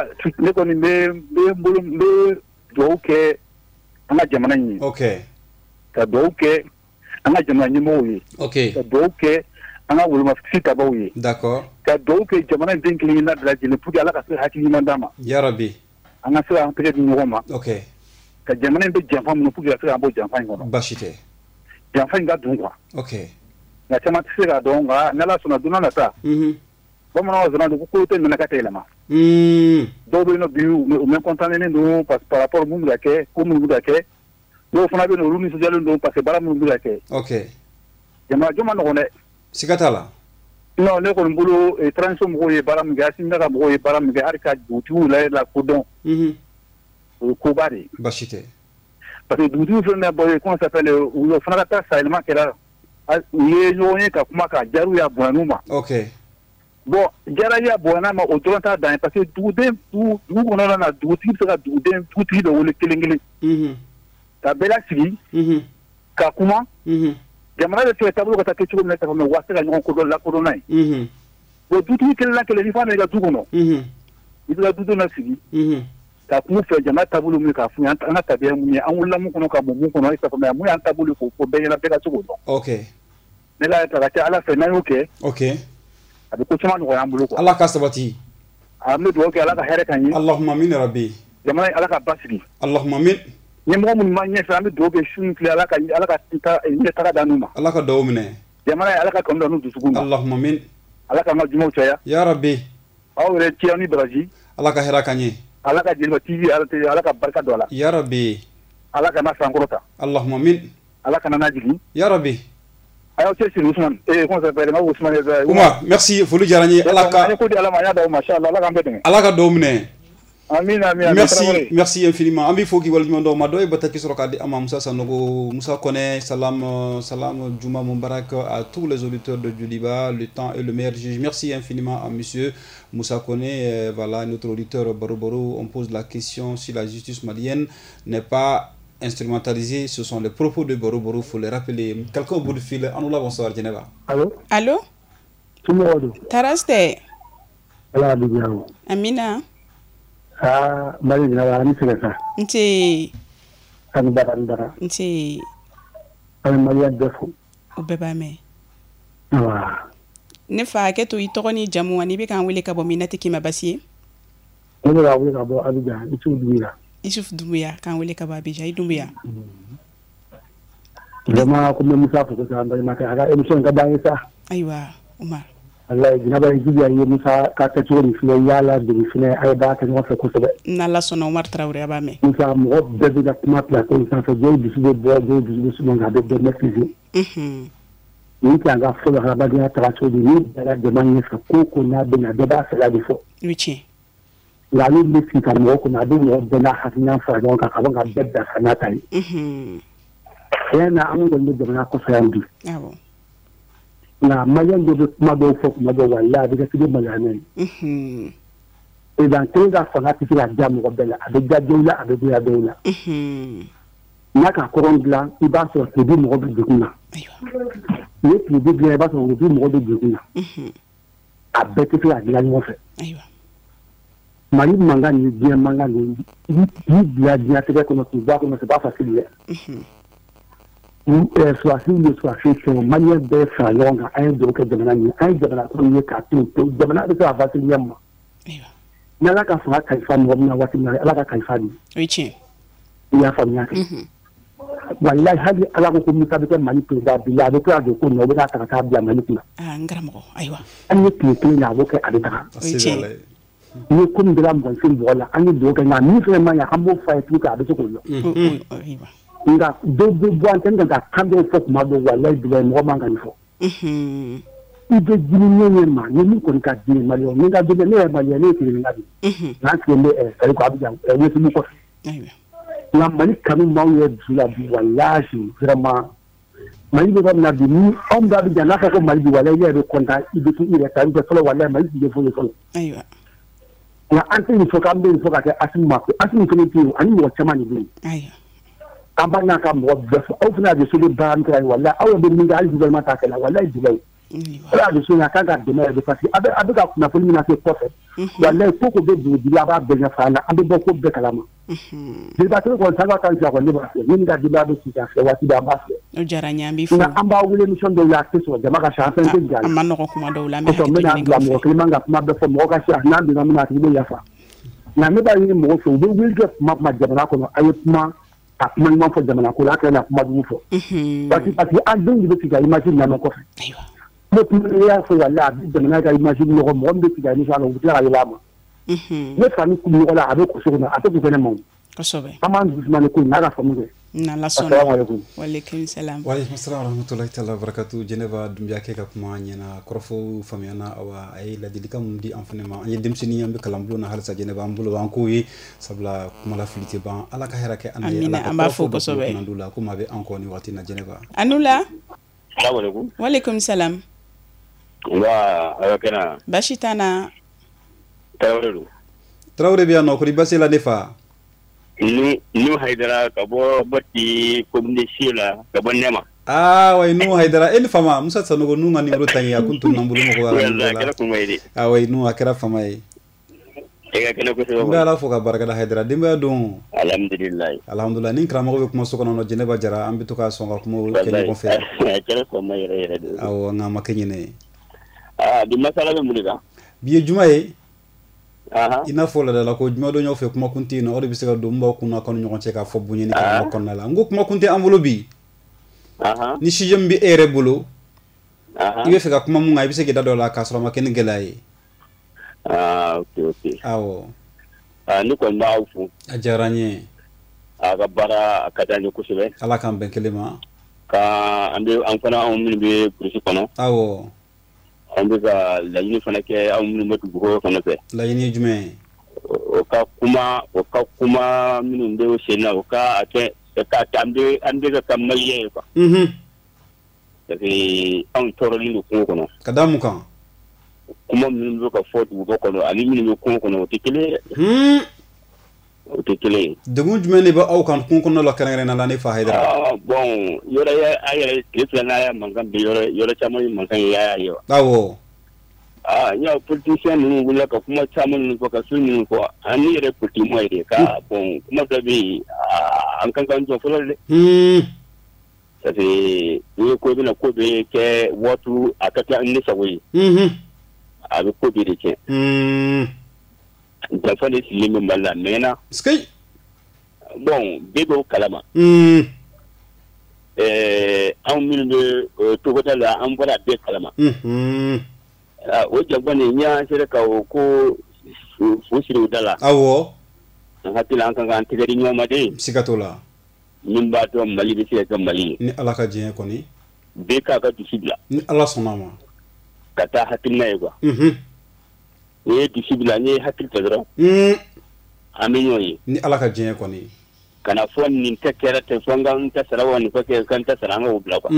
n bɛ dugawu kɛ an ka jamana in ye ok ka dugawu kɛ an ka jamana ɲɛmɔgɔw ye ok ka dugawu kɛ an ka wolomasi tabaw ye d'accord ka dugawu kɛ jamana in den kelen kelenna bɛɛ lajɛlen pour que ala ka se ka hakili ɲuman d'a ma yarabi an ka se k'an tɛgɛ di ɲɔgɔn ma ok ka jamana in bɛ janfa minnu pour que ka se k'an bɔ janfa in kɔnɔ basi tɛ janfa in ka dun quoi ok nka caman tɛ se k'a dɔn nka n'ala sɔnna don n'a nata bamananw sɔnna don ko kolo tɛ minɛ ka tɛ yɛlɛma dɔw bɛ yen nɔ bi u mɛ kɔntanenen don par rapport mun bɛ ka kɛ ko minnu bɛ ka kɛ dɔw fana bɛ yen nɔ olu nisɔndiyalen don parce que baara minnu bɛ ka kɛ ok jamana jɔ ma nɔgɔn dɛ siga t'a la non ne kɔni bolo transition mɔgɔw ye baara min kɛ Asimina ka mɔgɔw ye baara min kɛ hali ka dugutigiw la kodɔn o ye koba de ye basi tɛ parce que dugutigiw filɛ nin ye bon comment ça s'appelle u fana ka taa sayɛlɛma kɛra u ye ɲɔgɔn ye ka kuma ka jariw y'a bonya n'u ma ok bon jara y'a bonya n'a ma o dɔrɔn t'a dan ye parce que dugu kɔnɔna na dugutigi bɛ se ka dugutigi dɔ wele kelen kelen ka bɛɛ lasigi ka kuma jamana de tɛ taabolo ka taa kɛ cogo min na sisan mɛ u ka se ka ɲɔgɔn kodɔn lakodɔn n'a ye bon dutigi kelen na kelen n'i fana i ka du kɔnɔ i bɛ ka dudenw lasigi ka kun fɛ jamana taabolo min k'a f'u ye an ka tabiya mun ye an wulila mun kɔnɔ ka bɔ mun kɔnɔ i t'a fɔ mɛ mun y'an taabolo k'o fɔ bɛɛ ɲɛna bɛɛ ka se k'o dɔn ok ne ka ka ca ala fɛ n'an y'o kɛ ok a bɛ ko caman nɔgɔya an bolo quoi ala ka sabati an bɛ dugawu kɛ ala ka hɛrɛ k'an ye allahumma min rabbi jamana in ala ka basigi allahumma min ɲɛmɔgɔ minnu b'an ɲɛfɛ an bɛ dugawu kɛ su ni tile ala ka ɲɛtaga d'an n'u ma ala ka dugawu minɛ jamana in ala ka kanu da n'u dusukun ma allahumma min ala k'an ka jumaw caya ya rabbi aw yɛrɛ ci aw ni baraji ala ka hɛrɛ k'an ye ala ka jeliba tv ala ka barika don a la ya rabbi ala kana sankɔrɔta allahumma min ala kana n'a jigin ya rabbi Alors c'est Ousmane. Et comment ça s'appelle Ousmane. Oumar, merci. Folu Jarani. Alaka domine. Merci infiniment. Ambi foki walimondo madoy bataki sorokadi ama Moussa Sanogo, Moussa Kone, salam Juma Mubarak à tous les auditeurs de Djoliba, le temps est le meilleur juge. Merci infiniment à monsieur Moussa Kone, voilà notre auditeur Baroboro, on pose la question si la justice malienne n'est pas instrumentalisée, ce sont les propos de Baroboro, faut les rappeler. Quelqu'un au bout du fil, on nous l'a bonsoir Geneva. Allô Taraste Amina Mari na ni seka nti kan bara nti ay Maria defo o beba me wa ne fa ke to itogoni jamu ani be kan wele ka bo minati ki mabasi ne la wele ka bo abija Isuf Dumbuya kan wele ka bo abija Dumbuya jama ko me musa ko ta anda ma ka aga emission ka bangi sa aywa Umar Allah gina ba jibiya yi musa ka ta turo ni fine yala de fine ay ba ta no fa ko to na la sona Umar Traoré aba me musa mo de da kuma plateau sa fa joy bisu de bo de su nga de maîtriser ni ka ga fo la ba dia tra to ni da de manye fa ko na de na de ba sa la de fo wichi la ni le fi ka mo ko na de mo de na ha nya fa don ka ka ga de da sana tai yana an da na ko sa yandi abo na mayan de mado fo mado wala de ke de malanen et dans tous les fois que tu la dame ko bela avec gadiola avec ya bela na ka koron blanc il va sur te di mo bi dukuna aywa ni di bien ba so di mo bi dukuna a bete la di la mo fe aywa mari manga ni bien manga ni dia dia te ko no tu ba ko no c'est pas facile soit si le soit fait sur manière de faire longue un de que de manière un de la première carton de manière de faire facile yamma na la ka fa kai fa mo na wati na la ka kai fa ni wichi ya fa nya wallahi hadi ala ko mi tabe mani pe da bi la de ko de ko no ba ta ta bi mani ku ngaramo aywa an ni pe na bo ke adita wichi ni ko mi da mo fin bo la an ni do ke na ni fe ma ya hambo fa tu ka de ko yo aywa nga do boan tan ga kando fo ma do wallahi bi mo ma ngani fo ide jini ma ni ko ka jini ma yo nga do ne ma ya ne ti nga bi na ke le sai ko abija we ti ko aywa la mali kanu ma yo dula bi wallahi vraiment mali be na bi ni on da bi na fa ko mali bi wallahi ya do konta ide ti ire ta ide fo wallahi mali bi fo fo aywa na anti ni fo ka be fo ka ke asima ko ni ti ani mo chama ni bi aywa ambana ka mo befu au fina de sulu ban krai wala au de minga ali gouvernement ta kala wala dilay wala de sulu ka ga de mer de parce abe ka na fulu na se pofe wala ko ko be di la ba be na fa na abe ko be kala ma de ba ko sa ga kan ja ko ne ba ni ga di ba be ci ka se wati da ba se o jaranya bi fu na amba wule mission de la so jama ka sha fa te ja amma no ko kuma do la me ko me na mo ko manga kuma be fo mo ka sha na bi na mi na ti be ya fa na me ba ni mo so be will get ma jama ko no ayo kuma kuma ma fo jamana ko la ka na kuma du fo parce que an dun bi tiga imagine na ko fa aywa mo kuma ya fo wala bi jamana ka imagine no mo bi tiga ni sala wuti la yama ne fa ni kuma wala abe ko so na ato ko ne mo ko sobe aman dusman ko na ga fa mo na la sona assalamu alaikum wa alaikum salam wa alaikum assalam wa rahmatullahi ta'ala barakatuh Geneva Dumbuya ke ka kuma nyana korofo famiana awa ay la dilika mum di enfanema any demsini yambe kalambulo na halsa Geneva ambulo wanko yi sabla kuma la filite ban ala ka hera ke ande ala amba fo ko sobe nandula kuma be anko ni wati na Geneva anula assalamu alaikum wa alaikum salam wa ayakena bashitana Traoré bien no ko di basela defa ni haidara ka bo batti commune la ka bo nema way nu haidara en fama musa sanogo nu ngani ro tangi akuntu nambulu mo ko wala kala ko maydi way nu akira fama e ga kala ko so ngala fo ka baraka da haidara dimba don alhamdulillah nin kramo ko kuma sokona no Geneva jara ambitu ka songa ko kenni ko fe kala ko mayre aw ngama kenyine di masala be mulika biye jumaye ina fola da la ko juma do ñofe kuma kunti no ori bisega do mba kuna kon ñon ci ka fo bu ñini ka kon la ngo kuma kunti enveloppe ni si jembi ere bulu ibe fega kuma mu ngai bisege da do la ka so ma ken gelay okay awo ni ko ma fu ajaranye aga bara akadani kusube ala kan ben kelema ka ande an fana an min be kursi kono awo an be ka laɲini fana kɛ an minnu bɛ dugu fana fɛ laɲini jumɛn o ka kuma minnu bɛ sen na o ka kɛ an bɛ ka maliyɛn ye quoi parce que anw tɔɔrɔlen don kungo kɔnɔ ka da mun kan kuma minnu bɛ ka fɔ dugu kɔnɔ ani minnu bɛ kungo kɔnɔ o tɛ kelen ye o tɛ kelen ye degun jumɛn de bɛ aw kan kungo kɔnɔ la kɛrɛnkɛrɛnnen la ne fa Hayidara bon yɔrɔ a yɛrɛ tile fila n'a y'a mankan bɛ yɔrɔ caman ye mankan ye y'a ye wa awɔ n y'a politicien ninnu wulila ka kuma caman ninnu fɔ ka so ninnu fɔ ani yɛrɛ politique ye de ka bon kuma dɔ bɛ yen an kan k'an jɔ fɔlɔ dɛ parce que n'i ye ko bɛna ko bɛ kɛ waatu a ka kɛ ne sago ye a bɛ ko bɛ de kɛ janfa de sigilen bɛ Mali la mɛnna bon bɛɛ b'o kalama anw minnu bɛ togoda la an bɔra bɛɛ kalama o janfa nin n y'a sera ka o ko fu siri u da la awɔ an hakili an kan k'an tɛgɛ di ɲɔgɔn ma de siga t'o la min b'a dɔn Mali bɛ se ka kɛ Mali ye ni Ala ka diɲɛ kɔni bɛɛ k'a ka dusu bila ni Ala sɔnna ma ka taa hakilina ye quoi n'i ye dusu bila n'i ye hakili ta dɔrɔn an bɛ ɲɔgɔn ye ni Ala ka diɲɛ kɔni kana fɔ nin tɛ kɛra ten fɔ n tɛ sara wa nin fɔ kɛ n tɛ sara an k'o bila quoi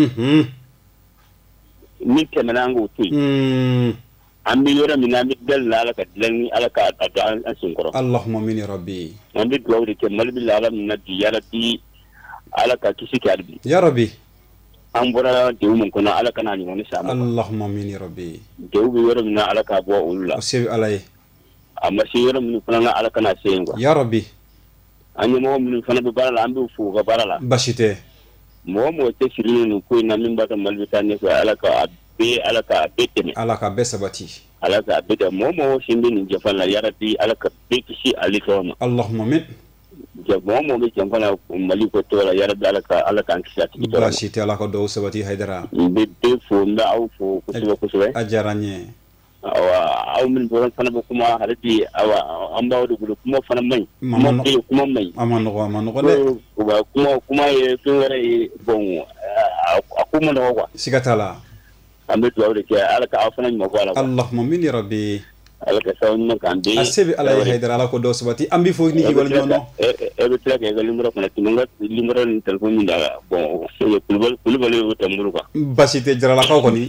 min tɛmɛna an k'o to yen an bɛ yɔrɔ min na an bɛ dali la Ala ka dilan ni Ala ka a don an sen kɔrɔ Allahumma min ya rabbi an bɛ dugawu de kɛ Mali bɛ lahala min na bi ya rabbi Ala ka kisi kɛ hali bi ya rabbi an bɔra degun min kɔnɔ Ala kana ɲɔgɔn sa ma Allahumma min ya rabbi degun bɛ yɔrɔ min na Ala ka bɔ olu la o se Ala ye a ma se yɔrɔ min fana na Ala kana se yen quoi ya rabbi an ɲɛmɔgɔ minnu fana bɛ baara la an b'u fo u ka baara la basi tɛ mɔgɔ mɔgɔ tɛ sirilen nin ko in na min b'a ka Mali bɛ taa ɲɛfɛ Ala ka bɛɛ dɛmɛ Ala ka bɛɛ sabati Ala ka bɛɛ dɛmɛ mɔgɔ mɔgɔ sen bɛ nin janfa la ya rabbi Ala ka bɛɛ kisi ale tɔgɔ ma Allahumma min mɔgɔ mɔgɔ bɛ janfa la Mali ko tɔgɔ la ya rabbi Ala k'an kisi a tigi tɔgɔ ma basi tɛ Ala ka dɔw sabati Hayidara n bɛ bɛɛ fo n bɛ aw fo kosɛbɛ kosɛbɛ a diyara n ye aw minnu bɔra fana bɛ kuma hali bi an b'aw de bolo kuma fana man ɲi kuma man ɲi a ma nɔgɔ dɛ kuma ye fɛn wɛrɛ ye bon a ko man nɔgɔ quoi siga t'a la an bɛ dugawu de kɛ Ala ka aw fana ɲuman bɔ a la Allahumma min ya rabbi Ala ka sababu ɲuman k'an bɛɛ a se bɛ Ala ye Hayidara Ala ko dɔw sabati an bɛ fɔ ni k'i waleɲuman e bɛ tila k'e ka numéro fana tɛmɛ n ka numéro ni téléphone min da bon Kulibali y'o tɛ n bolo quoi basi tɛ jaralakaw kɔni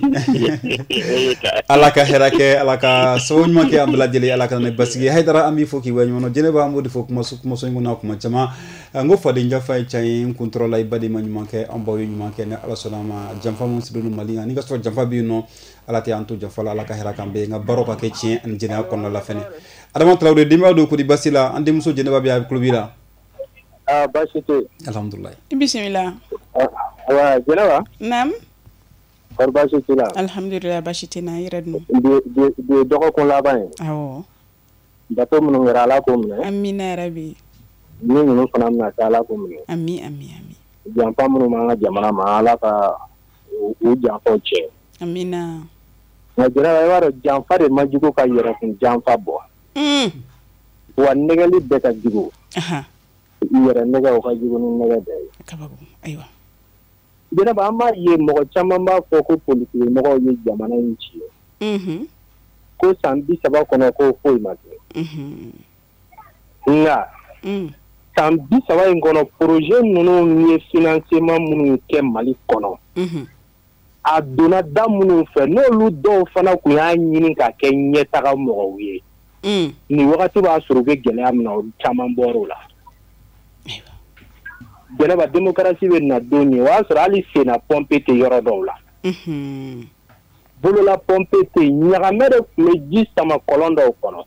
Ala ka hɛrɛ kɛ Ala ka sababu ɲuman kɛ an bɛɛ lajɛlen Ala ka na basigi Hayidara an bɛ fɔ k'i waleɲuman Jɛnɛba an b'o de fɔ kumaso in kɔnɔ kuma caman n ko faden janfa ye can ye n kuntɔrɔla i baden ma ɲuman kɛ an baw ye ɲuman kɛ ni Ala sɔnna ma janfa mun sirilen Mali kan ni ka sɔrɔ janfa bɛ yen nɔ Ala tɛ an to janfa la Ala ka hɛrɛ k'an bɛɛ nka baaraw ka kɛ tiɲɛ ani jɛnɛya kɔnɔna la fɛnɛ Adama Tarawele denbaya don kodi basi la an denmuso Jɛnɛba bɛ a tulo b'i la basi tɛ alhamdulilayi bisimila wa Jɛnɛba naam kɔri basi t'i la alhamdulilayi basi tɛ na yɛrɛ dun bi dɔgɔkun laban ye awɔ bato minnu kɛra Ala k'o minɛ amina yarabi ni ninnu fana bɛna kɛ Ala k'o minɛ ami janfa minnu b'an ka jamana ma Ala ka u janfaw cɛ amina nka Jɛnɛba i b'a dɔn janfa de ma jugu ka yɛrɛkun janfa bɔ wa nɛgɛli bɛɛ ka jugu yɛrɛ nɛgɛ o ka jugu ni nɛgɛ bɛɛ ye kabago ayiwa Jɛnɛba an b'a ye mɔgɔ caman b'a fɔ ko politiki mɔgɔw ye jamana in ci ye ko san 30 kɔnɔ ko foyi ma kɛ nka san 30 in kɔnɔ projet ninnu ye financement minnu kɛ Mali kɔnɔ a donna da minnu fɛ n'olu dɔw fana kun y'a ɲini ka kɛ ɲɛtaga mɔgɔw ye ni wagati b'a sɔrɔ u bɛ gɛlɛya min na o caman bɔr'o la Jɛnɛba démocratie bɛ na don ye o y'a sɔrɔ hali senna pompe tɛ yɔrɔ dɔw la bolola pompe tɛ ɲagamɛ de tun bɛ ji sama kɔlɔn dɔw kɔnɔ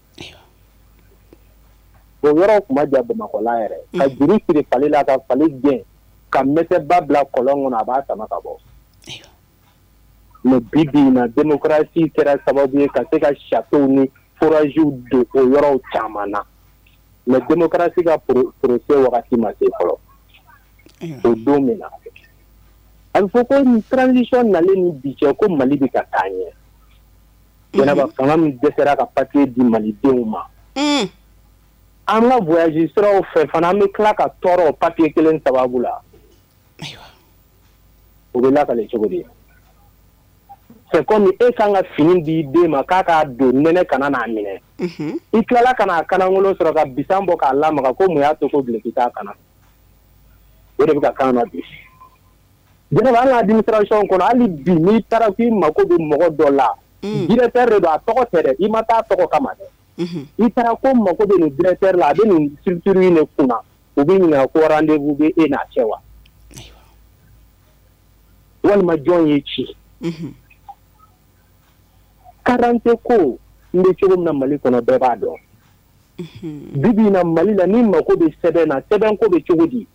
o yɔrɔ tun ma ja Bamakɔla yɛrɛ ka juru siri fali la ka fali gɛn ka mɛtɛba bila kɔlɔn kɔnɔ a b'a sama ka bɔ mais bi bi in na démocratie kɛra sababu ye ka se ka château ni forages don o yɔrɔw caman na mais démocratie ka procès wagati ma se fɔlɔ o don min na a bɛ fɔ ko ni transition nalen ni bi cɛ ko Mali bɛ ka taa ɲɛ Jɛnɛba fanga min dɛsɛra ka papier di Malidenw ma an ka voyage siraw fɛ fana an bɛ tila ka tɔɔrɔ papier kelen sababu la o bɛ lakale cogo di c'est comme e kan ka fini di den ma k'a k'a don nɛnɛ kana n'a minɛ i tilala ka n'a kanangolo sɔrɔ ka bisan bɔ k'a lamaga ko mun y'a to ko bilen k'i t'a kana o de bɛ ka kan na bi jɛnɛba an ka administration kɔnɔ hali bi n'i taara k'i mako bɛ mɔgɔ dɔ la directeur de don a tɔgɔ tɛ dɛ i ma taa tɔgɔ kama dɛ i taara ko mako bɛ nin directeur la a bɛ nin structure in de kunna u bɛ ɲininka ko rendez-vous bɛ e n'a cɛ wa walima jɔn ye ci karante ko n bɛ cogo min na Mali kɔnɔ bɛɛ b'a dɔn bi bi in na Mali la ni mako bɛ sɛbɛn na sɛbɛn ko bɛ cogo di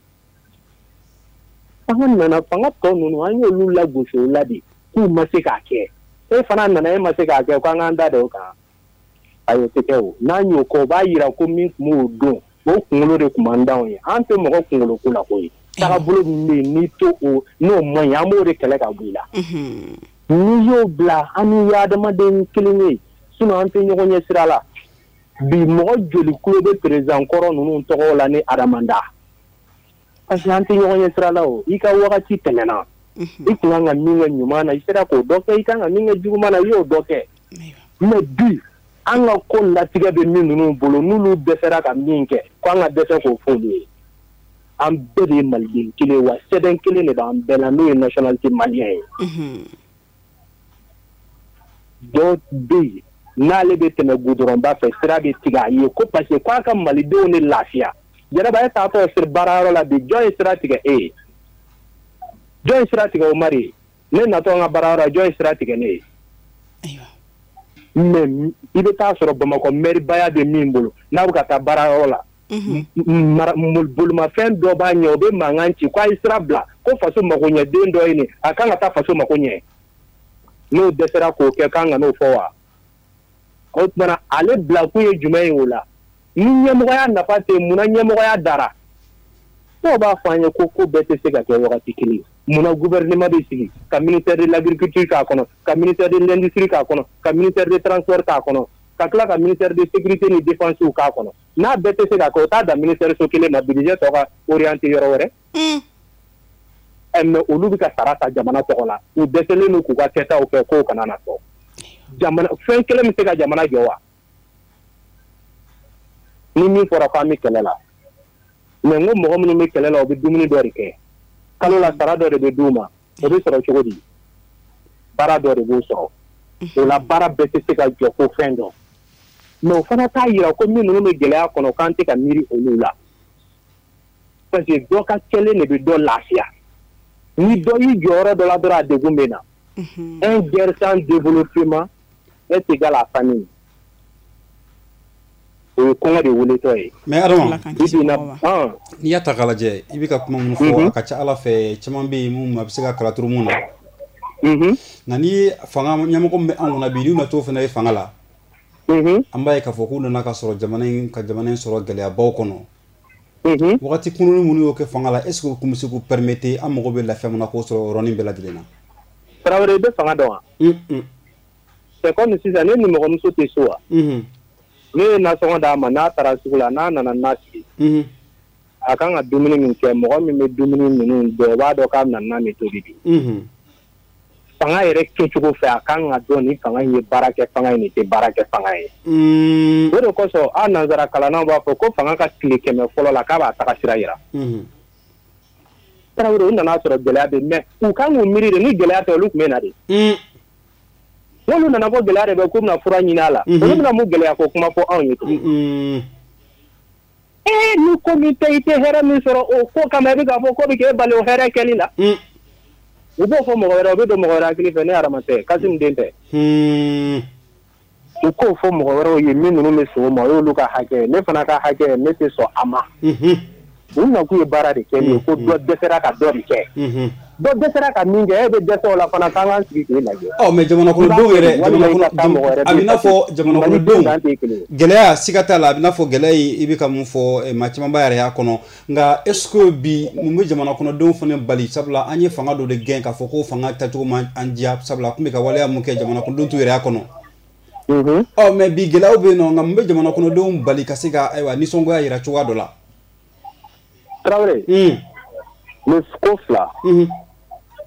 fanga nana fanga tɔ ninnu an y'olu lagosi o la de k'u ma se k'a kɛ e fana nana e ma se k'a kɛ ko an k'an da da o kan ayi o tɛ kɛ o n'an y'o kɛ o b'a yira ko min tun b'o don o kunkolo de tun man d'anw ye an tɛ mɔgɔ kunkolo ko la koyi tagabolo min bɛ yen n'i to o n'o man ɲi an b'o de kɛlɛ ka bɔ i la n'i y'o bila an ni adamaden kelen ye sinon an tɛ ɲɔgɔn ɲɛ sira la bi mɔgɔ joli kulo bɛ président kɔrɔ ninnu tɔgɔ la ni adamanda parce que an tɛ ɲɔgɔn ɲɛ sira la o i ka wagati tɛmɛna i kun kan ka min kɛ ɲuman na i sera k'o dɔ kɛ i kan ka min kɛ juguman na i y'o dɔ kɛ mais bi an ka ko latigɛ bɛ min ninnu bolo n'olu dɛsɛra ka min kɛ ko an ka dɛsɛ k'o fɔ olu ye an bɛɛ de ye maliden kelen wa sɛbɛn kelen de b'an bɛɛ la n'o ye nationalité malien ye dɔ bɛ yen n'ale bɛ tɛmɛ goudronba fɛ sira bɛ tigɛ a ye ko parce que k'a ka malidenw ni lafiya jɛnɛba e taatɔ sira baarayɔrɔ la bi jɔn ye sira tigɛ e ye jɔn ye sira tigɛ Omari ye ne natɔ n ka baarayɔrɔ la jɔn ye sira tigɛ ne ye mais i bɛ taa sɔrɔ Bamakɔ mairibaya bɛ min bolo n'a bɛ ka taa baarayɔrɔ la bolimafɛn dɔ b'a ɲɛ o bɛ mankan ci k'a ye sira bila ko faso makoɲɛden dɔ ye nin a kan ka taa faso mako ɲɛ n'o dɛsɛra k'o kɛ kan ka n'o fɔ wa o tuma ale bilakun ye jumɛn ye o la ni ɲɛmɔgɔya nafa tɛ munna ɲɛmɔgɔya dara dɔw b'a fɔ an ye ko bɛɛ tɛ se ka kɛ wagati kelen munna gouvernement bɛ sigi ka ministère de l'agriculture k'a kɔnɔ ka ministère de l'industrie k'a kɔnɔ ka ministère de transport k'a kɔnɔ ka tila ka ministère de sécurité ni défense k'a kɔnɔ n'a bɛɛ tɛ se ka kɛ o t'a da ministère so kelen ma budget tɔ ka orienté yɔrɔ wɛrɛ mais olu bɛ ka sara ta jamana tɔgɔ la u dɛsɛlen don k'u ka kɛtaw kɛ k'o kana na fɔ jamana fɛn kelen bɛ se ka jamana jɔ wa ni min fɔra k'an bɛ kɛlɛ la mais n ko mɔgɔ minnu bɛ kɛlɛ la u bɛ dumuni dɔ de kɛ kalo la sara dɔ de bɛ d'u ma o bɛ sɔrɔ cogo di baara dɔ de b'o sɔrɔ o la baara bɛɛ tɛ se ka jɔ ko fɛn dɔ mais o fana t'a yira ko min ninnu bɛ gɛlɛya kɔnɔ k'an tɛ ka miiri olu la parce que dɔ ka kɛlen de bɛ dɔ lafiya ni dɔ y'i jɔyɔrɔ dɔ la dɔrɔn a degun bɛ na un guerre sans développement est égal à famine o ye kɔngɔ de weletɔ ye mais Adama n'i y'a ta k'a lajɛ i bɛ ka kuma minnu fɔ a ka ca Ala fɛ caman bɛ yen mun a bɛ se ka kala turu mun na nka n'i ye fanga ɲɛmɔgɔ min bɛ anw kunna bi n'u na t'o fana ye fanga la an b'a ye k'a fɔ k'u nana ka sɔrɔ jamana in sɔrɔ gɛlɛyabaw kɔnɔ wagati kunurun minnu y'o kɛ fanga la est-ce que u tun bɛ se k'u permettre an mago bɛ lafiya min na k'o sɔrɔ o yɔrɔnin bɛɛ lajɛlen na Tarawele i bɛ fanga dɔn wa c'est comme sisan ne nimɔgɔmuso tɛ so wa ne ye nasɔngɔ d'a ma n'a taara sugu la n'a nana n'a sigi a kan ka dumuni min kɛ mɔgɔ min bɛ dumuni ninnu dɔn o b'a dɔn k'a bɛna na min tobi bi fanga yɛrɛ kɛcogo fɛ a kan ka dɔn ni fanga in ye baara kɛ fanga in tɛ baara kɛ fanga ye o de kosɔn an nanzara kalannaw b'a fɔ ko fanga ka tile 100 fɔlɔ la k'a b'a taga sira yira Tarawele u nana sɔrɔ gɛlɛya bɛ mais u kan k'u miiri de ni gɛlɛya tɛ olu tun bɛ na de n'olu nana fɔ gɛlɛya de bɛ k'u bɛna fura ɲini a la olu bɛna mun gɛlɛya ko kuma fɔ anw ye tugun ni ko min tɛ i tɛ hɛrɛ min sɔrɔ o ko kama i bɛ k'a fɔ ko bɛ k'e bali o hɛrɛ kɛli la u b'o fɔ mɔgɔ wɛrɛ u bɛ don mɔgɔ wɛrɛ hakili fɛ ne Adama tɛ Kasimu den tɛ u k'o fɔ mɔgɔ wɛrɛw ye min ninnu bɛ sɔn o ma o y'olu ka hakɛ ne fana ka hakɛ ne tɛ sɔn a ma u nakun ye baara de kɛ nin ye ko dɔ dɛsɛra ka dɔ de kɛ dɔ dɛsɛra ka min kɛ e bɛ dɛsɛ o la fana k'an k'an sigi k'e lajɛ mais jamanakɔnɔdenw yɛrɛ a bɛ n'a fɔ jamanakɔnɔdenw gɛlɛya siga t'a la a bɛ n'a fɔ gɛlɛya i bɛ ka mun fɔ maa caman b'a yɛrɛ y'a kɔnɔ nka est-ce que bi mun bɛ jamanakɔnɔdenw fana bali sabula an ye fanga dɔ de gɛn k'a fɔ ko fanga tacogo man an diya sabula a tun bɛ ka waleya mun kɛ jamanakɔnɔdenw t'u yɛrɛ y'a kɔnɔ mais bi gɛlɛyaw bɛ yen nɔ nka mun bɛ jamanakɔnɔdenw bali ka se ka ayiwa nisɔngoya yira cogoya dɔ la Tarawele ne ko fila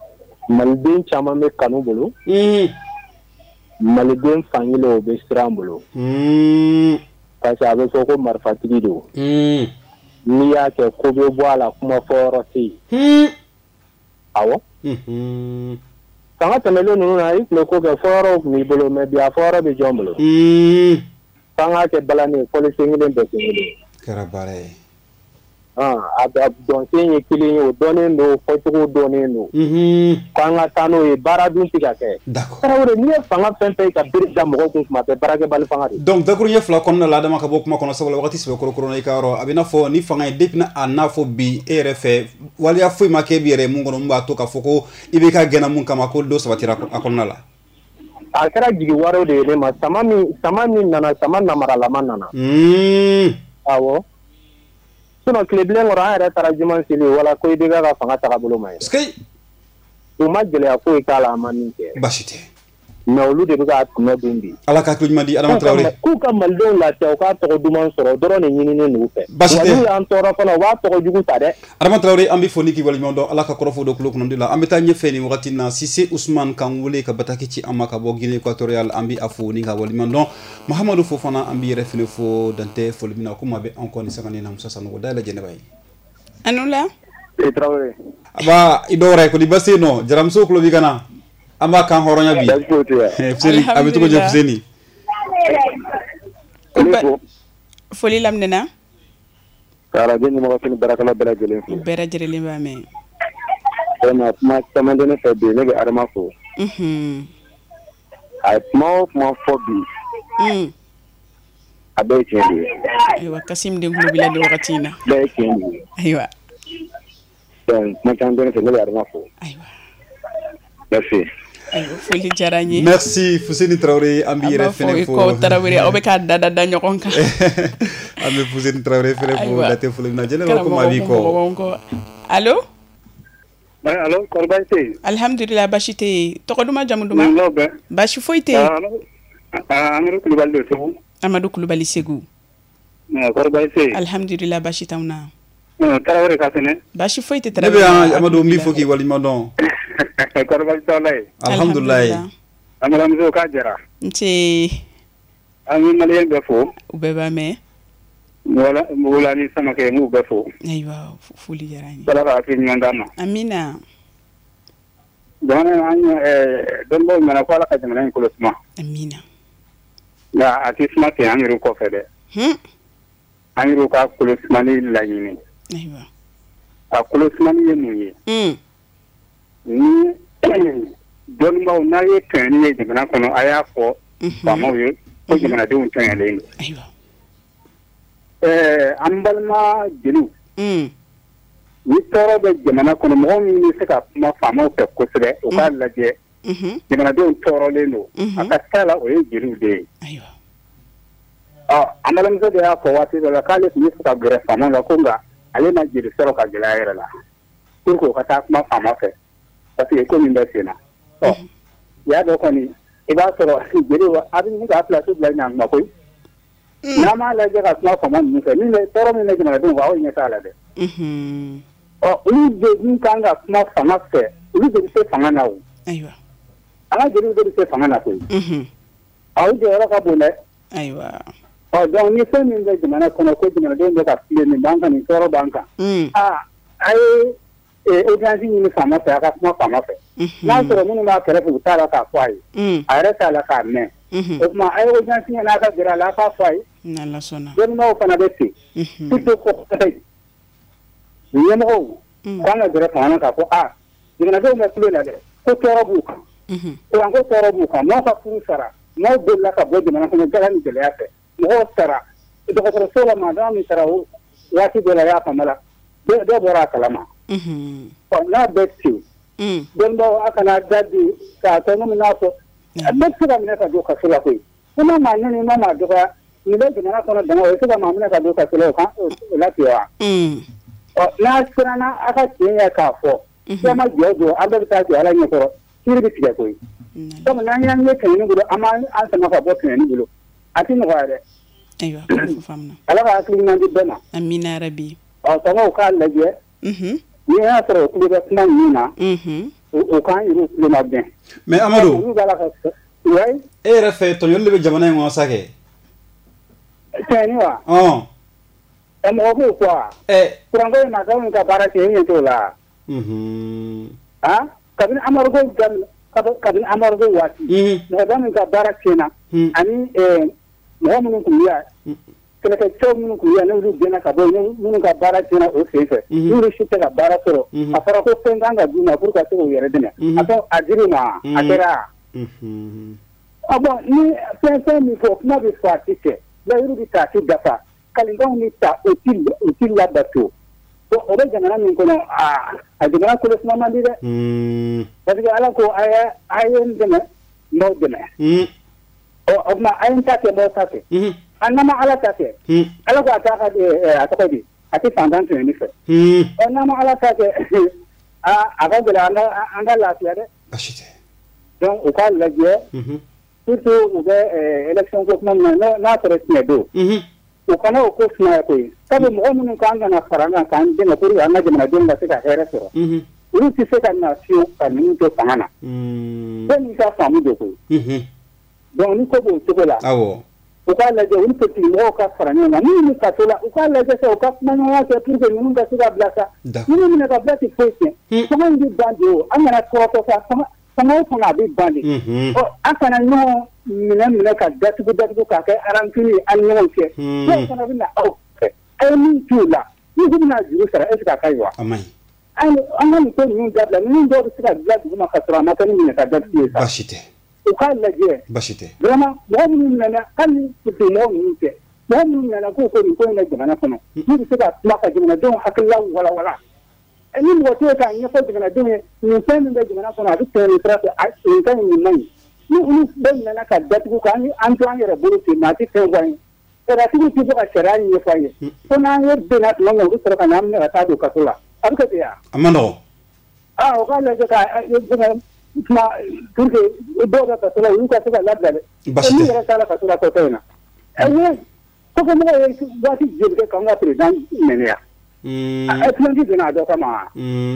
maliden caman bɛ kanu bolo maliden fankelen o bɛ siran bolo parce que a bɛ fɔ ko marifatigi don n'i y'a kɛ ko bɛ bɔ a la kuma fɔ yɔrɔ tɛ yen awɔ fanga tɛmɛlen ninnu na i tun bɛ ko kɛ fɔ yɔrɔw tun b'i bolo mais bi a fɔ yɔrɔ bɛ jɔn bolo fanga kɛ balani ye fɔlisen kelen bɛɛ sen kelen kɛra baara ye a dɔnsen ye kelen ye o dɔnnen don fɔcogo dɔnnen don k'an ka taa n'o ye baara dun tɛ ka kɛ tarawele n'i ye fanga fɛn fɛn ka bere da mɔgɔw kun tuma bɛɛ baarakɛbali fanga de donc dakuruɲɛ fila kɔnɔna la Adama ka bɔ kuma kɔnɔ sabula wagati sɛbɛ kɔrɔkɔrɔ i ka yɔrɔ a bɛ n'a fɔ ni fanga ye depuis a n'a fɔ bi e yɛrɛ fɛ waliya foyi ma kɛ e b'i yɛrɛ mun kɔnɔ mun b'a to k'a fɔ ko i bɛ ka gɛnna mun kama ko dɔ sabatira a kɔnɔna la a kɛra jigi wariw de ye ne ma sama min nana sama namaralama nana awɔ sinon tile bilen kɔrɔ an yɛrɛ taara juman seli wala ko IBK ka fanga tagabolo ma ɲi u ma gɛlɛya foyi k'a la a ma min kɛ baasi tɛ mais olu de bɛ k'a tuma dun bi ala ka hakili ɲuman di Adama Traoré k'u ka malidenw lafiya u k'a tɔgɔ duman sɔrɔ dɔrɔn de ɲininen n'u fɛ baasi tɛ n'u y'an tɔɔrɔ fana u b'a tɔgɔ jugu ta dɛ Adama Traoré an bɛ foli k'i waleɲuman dɔn ala ka kɔrɔfɔ dɔ kulo kɔnɔndi la an bɛ taa ɲɛfɛ nin wagati na Sise Usman k'an wele ka bataki ci an ma ka bɔ Guinée équatoriale an bɛ a fo ni ka waleɲuman dɔn Mahamadu fo fana an bɛ yɛrɛ fɛnɛ fo dantɛ foli min na ko maa bɛ an kɔ nin sanga ni na Musa Sanogo da yɛlɛ jɛnɛba ye anula Traoré aba i dɔwɛrɛ ko di basi no jaramuso kulo bi kana an b'a kan hɔrɔnya bi Fuseni a bɛ cogo jɛ Fuseni foli laminɛna radio ɲɛmɔgɔ fini barakala bɛɛ lajɛlen fo bɛɛ lajɛlen b'a mɛn vraiment kuma caman tɛ ne fɛ bi ne bɛ Adama fo a ye kuma o kuma fɔ bi a bɛɛ ye tiɲɛ de ye ayiwa Kasim den kulo bila nin wagati in na bɛɛ ye tiɲɛ de ye ayiwa donc kuma caman tɛ ne fɛ ne bɛ Adama fo ayiwa merci foli diyara n ye merci Fuseni Traoré an b'i yɛrɛ fɛnɛ fo ko Traoré aw bɛ k'a da ɲɔgɔn kan an bɛ Fuseni Traoré fɛnɛ fo date foli min na jɛnɛba ko maa b'i kɔ allo allo kɔri baasi tɛ yen alhamdulilah baasi tɛ yen tɔgɔ duman jamu duman baasi foyi tɛ yen Amadu Kulubali de Segu Amadu Kulubali Segu kɔri baasi tɛ yen alhamdulilah baasi t'anw na Tarawele ka kɛnɛ baasi foyi tɛ ne bɛ Amadu n b'i fo k'i waleɲuman dɔn kɔri baasi t'aw la yen alhamdulilah an balimamuso k'a jara nse an bɛ maliyɛn bɛɛ fo u bɛɛ b'a mɛn Mugula ni Samakɛ n b'u bɛɛ fo ayiwa foli diyara n ye Ala ka hakili ɲuman d'an ma amina jamana an dɔnnibaw mɛnna ko Ala ka jamana in kolo suma amina nka a tɛ suma ten an yɛrɛw kɔfɛ dɛ an yɛrɛw ka kolo sumani laɲini ayiwa a kolo sumani ye mun ye ni dɔnnibaw n'a ye tɔɲɔni ye jamana kɔnɔ a y'a fɔ faamaw ye ko jamanadenw tɔɲɔlen don ayiwa an balima jeliw ni tɔɔrɔ bɛ jamana kɔnɔ mɔgɔ min bɛ se ka kuma faamaw fɛ kosɛbɛ o k'a lajɛ jamanadenw tɔɔrɔlen don a ka sira la o ye jeliw de ye an balimamuso de y'a fɔ waati dɔ la k'ale tun bɛ fɛ ka gɛrɛ faamaw la ko nka ale ma jeli sɔrɔ ka gɛlɛya yɛrɛ la pour que o ka taa kuma faama fɛ parce que ko min bɛ sen na i y'a dɔn kɔni i b'a sɔrɔ jeliw a bɛ ɲini k'a place bila ɲankuma koyi n'a m'a lajɛ ka kuma faama ninnu fɛ min bɛ tɔɔrɔ min bɛ jamanadenw kan aw ɲɛ t'a la dɛ olu de min kan ka kuma fanga fɛ olu de bɛ se fanga na o an ka jeliw de bɛ se fanga na koyi aw jɔyɔrɔ ka bon dɛ donc ni fɛn min bɛ jamana kɔnɔ ko jamanadenw bɛ ka file nin b'an kan nin tɔɔrɔ b'an kan a ye audience ɲini faama fɛ a ka kuma faama fɛ n'a sɔrɔ minnu b'a kɛrɛfɛ u t'a la k'a fɔ a ye a yɛrɛ t'a la k'a mɛn o tuma a ye audience ɲini a ka gɛrɛ a la a k'a fɔ a ye dɔnnibaw fana bɛ ten surtout kɔfɛ ɲɛmɔgɔw k'an ka gɛrɛ fanga na k'a fɔ jamanadenw bɛ kule la dɛ ko tɔɔrɔ b'u kan kuran ko tɔɔrɔ b'u kan maaw ka furu sara maaw bolila ka bɔ jamana kɔnɔ jala ni gɛlɛya fɛ mɔgɔw sara dɔgɔtɔrɔso la maa min sara waati dɔ la y'a fama la dɔ bɔra a kalama n'a bɛ ten dɔnnibaw a kana da di k'a kɛ komi n'a fɔ a bɛ se ka minɛ ka don kaso la koyi ko n'a maa ɲini n'a maa dɔgɔya nin bɛ jamana kɔnɔ dama o bɛ se ka maa minɛ ka don kaso la o kan o lafiya wa n'a siranna a ka tiɲɛ ye k'a fɔ k'a ma jɔ jɔ an bɛɛ bɛ taa jɔ ala ɲɛkɔrɔ kiri bɛ tigɛ koyi donc n'an y'an ye kɛɲɛni bolo an b'an sama ka bɔ kɛɲɛni bolo a tɛ nɔgɔya dɛ ala ka hakili ɲuman di bɛɛ ma amina yarabi sɔngɔw k'a lajɛ ni y'a sɔrɔ o tulo bɛ kuma ninnu na o kan yuru le ma bien mais Amadou ouais e refe to yolle be jamana ngo sake tani wa e mo ko quoi kurango na ga nga bara ke yin to la ha kabin amargo gam kabin amargo wati na ga nga bara kena ani mo mun ku ya kele ka to mun ku ya na ru gena ka bo mun ga bara kena o sefe ni shi ta bara soro afara ko pendanga duna pour ka to yere dene ato ajiri ma atera bon ni pensa mi ko na bi fatike la yuru bi ta ti dafa kalinga ni ta util la bato to o be jana min ko a jana ko lesma mandi de parce que ala ko ayen deme no deme o ma ayen ta ke mo ta ke anama ala ta ke ala ko ta ka atako di ati fandan to ni fe anama ala ta ke aga bela anga la fiade ashite donc o ka la je surtout o be election ko na presne do o kana o ko sna ko sabe mo mun kan na faranga kan de na puri anga jamana de na sika here soro uru ti se kan na sio kan ni to pangana ko ni ka famu do ko donc ni ko bo to la awo o ka la je un petit mo ka faranga na ni ka to la o ka la je se o ka na ya ke pour que ni ka sika blaka ni ka blaka fese ko man di bando anga na ko to sa sama fana bi bandi o akana no mina ka datu ka kai arankini an yawan ke ko kana bin au ai min tula ni gudna juru sara eska kaiwa amai ai an ga to ni dabla ni do sika dabla kuma kasra mata ni ka dabti sa bashite o kan laje bashite vraiment mo min na kan ti mo min ke mo min na ko ni na jamana kono ni sika maka jamana don hakilla wala ni mo to ka ni ko jamana don ni sen da jamana kono a duk ni trafe a kan ni mai ni ben na ka datu ka ni an to an yere buru ti na ti ten wani era ti ti ko shara ni fa ye ko na yer de na lo ngo to ka nam na ta do ka tula am ka ya amano o ka le ka ma turke do ka tula yu ka ta la dale ni era ta la ka tula ko tena ni ko ko mo ye ga ti je ka nga president ne ya a ti ndi na do ka ma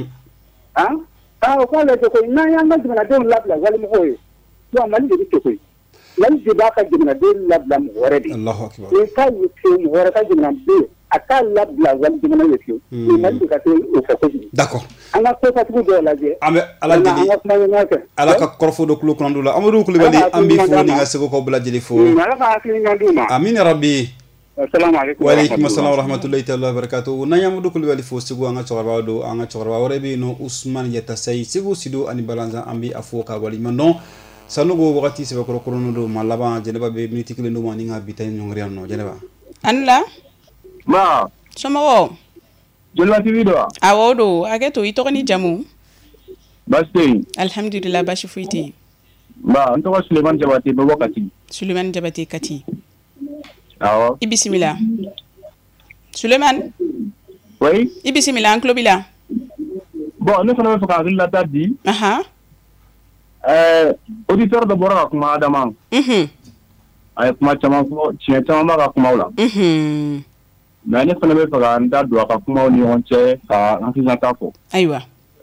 o ka le ko na ya nga na do la wali mo ye to mali de ko mali de ba ka jina de labla mo waredi Allahu akbar e ka yi mo wara ka jina de aka labla wal jina ye fi ni mali ka te o ko d'accord ana ko ta tu do la je ame ala dili ala ka korfo do klo kono dula amadou kulibali ambi fo ni nga sego ko bla jeli fo ala ka fi nganduma amin ya rabbi assalamu alaikum wa alaikum assalam wa rahmatullahi ta'ala wa barakatuh na yamudu kulibali fo sego anga chorba do anga chorba warebi no usman yata say sego sido ani balanza ambi afo ka wali mano sanugo wakati sebe koro korono do malaba jeneba be miniti kile ndo mani nga bitay nyongriam no jeneba anla ma somo jelwa tv do awodo ageto itokoni jamu baste alhamdulillah bashi fuiti ba nto wa Suleiman Jabati be wakati Suleiman Jabati kati awo ibisimila Suleiman oui ibisimila anklobila bon ne fana fa ka la tadi aha auditeur de bora kuma adama ay kuma chama ko chien chama ka kuma wala mais ne fana be faga nda do ka kuma ni onche ka antisanta ko aywa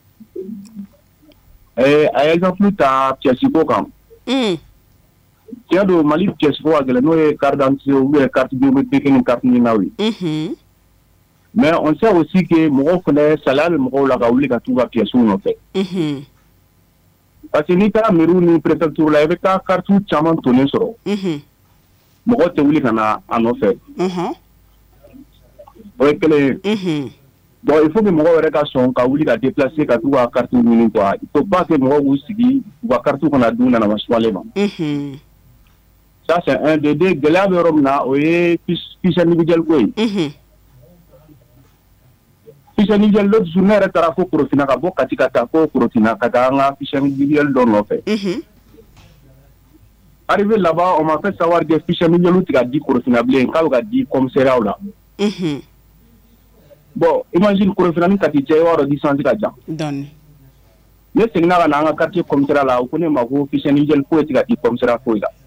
ay exemple ta pièce kam tiado mali pièce ko agele no e carte d'identité ou carte biométrique ni carte ni nawi mais on sait aussi que mo ko ne salal mo la ka wuli ka tuba pièce no fait parce que ni ta miru ni préfecture la avec ta carte chaman toné soro mo ko te wuli kana en fait ouais que les bon il faut que mo ko ka son ka wuli ka déplacer ka tuba carte ni quoi il faut pas que mo ko sigi wa carte ko na duna na maswale ma ça c'est un des deux gala be romna o ye fiche individuel ko fiche individuel l'autre journée retara ko profina ka bo katika ta ko profina ka nga fiche individuel don no fait arrivé là-bas on m'a fait savoir que fiche individuel tu a dit profina blé ka ga di commissariat là bon imagine profina ni kati je waro di santi ka jam don ne segna na nga quartier commissariat là ko ne ma ko fiche individuel ko ti ga di commissariat ko là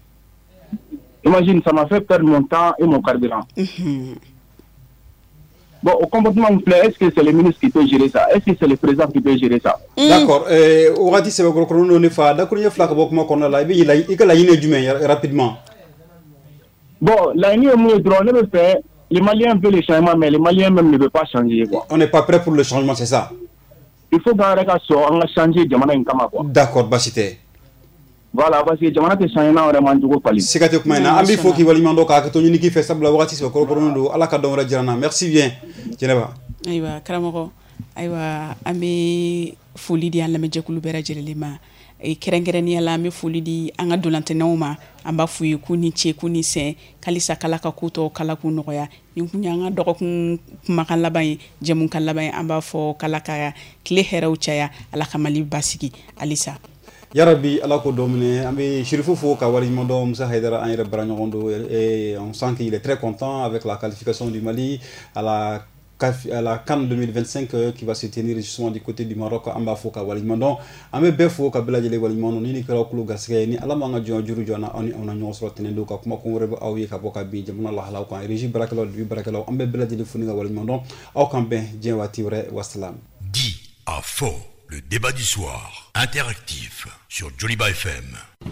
imagine ça m'a fait perdre mon temps et mon carburant Bon, au comportement me plaît, est-ce que c'est le ministre qui peut gérer ça? Est-ce que c'est le président qui peut gérer ça? D'accord. On va dire c'est le chrono ne fait. D'accord, il y a flaque beaucoup moins qu'on a là. Il y a une du rapidement. Bon, la ligne est moins drôle. Ne le fait. Les Maliens veulent le changement, mais les Maliens même ne veulent pas changer. Quoi. On n'est pas prêt pour le changement, c'est ça? Il faut qu'on a changé Jamana Nkama. D'accord, Bachité. Voilà, parce que Jamana est changé vraiment du coup. C'est que tu m'as dit, il faut qu'il va l'imando car que ton unique fait ça, la voiture c'est le chrono à la cadre de Rajana. Merci bien. Geneva. Aywa, Karamoko. Aywa, amé folie di an lamé jekulu bera jelelema. E kerengereni ala me foli di anga dolantenaw ma amba fuyi ku ni ce ku ni sen kalisa kala ka kuto kala ku nogoya ni kunya anga dogokun kumakan laban jemun kan laban amba fo kala ka kile heraw caya ala kamali basigi alisa ya rabbi ala ko domine ambe shirifou fo ka wari mondo Moussa Haidara an yere brañondo et on sent qu'il est très content avec la qualification du Mali à la CAN 2025 qui va se tenir justement du côté du Maroc amba foka walimandon ambe be foka beladjele walimandon ni kala kulu gasre ni ala manga juru jona oni ona nyo so tenendo ka kuma ko rebe awi ka boka bi jamna Allah la ko regi barakalo bi barakalo ambe beladjele funiga walimandon aw kambe dien watibre wassalam. Dit à faux, le débat du soir interactif sur Joliba FM.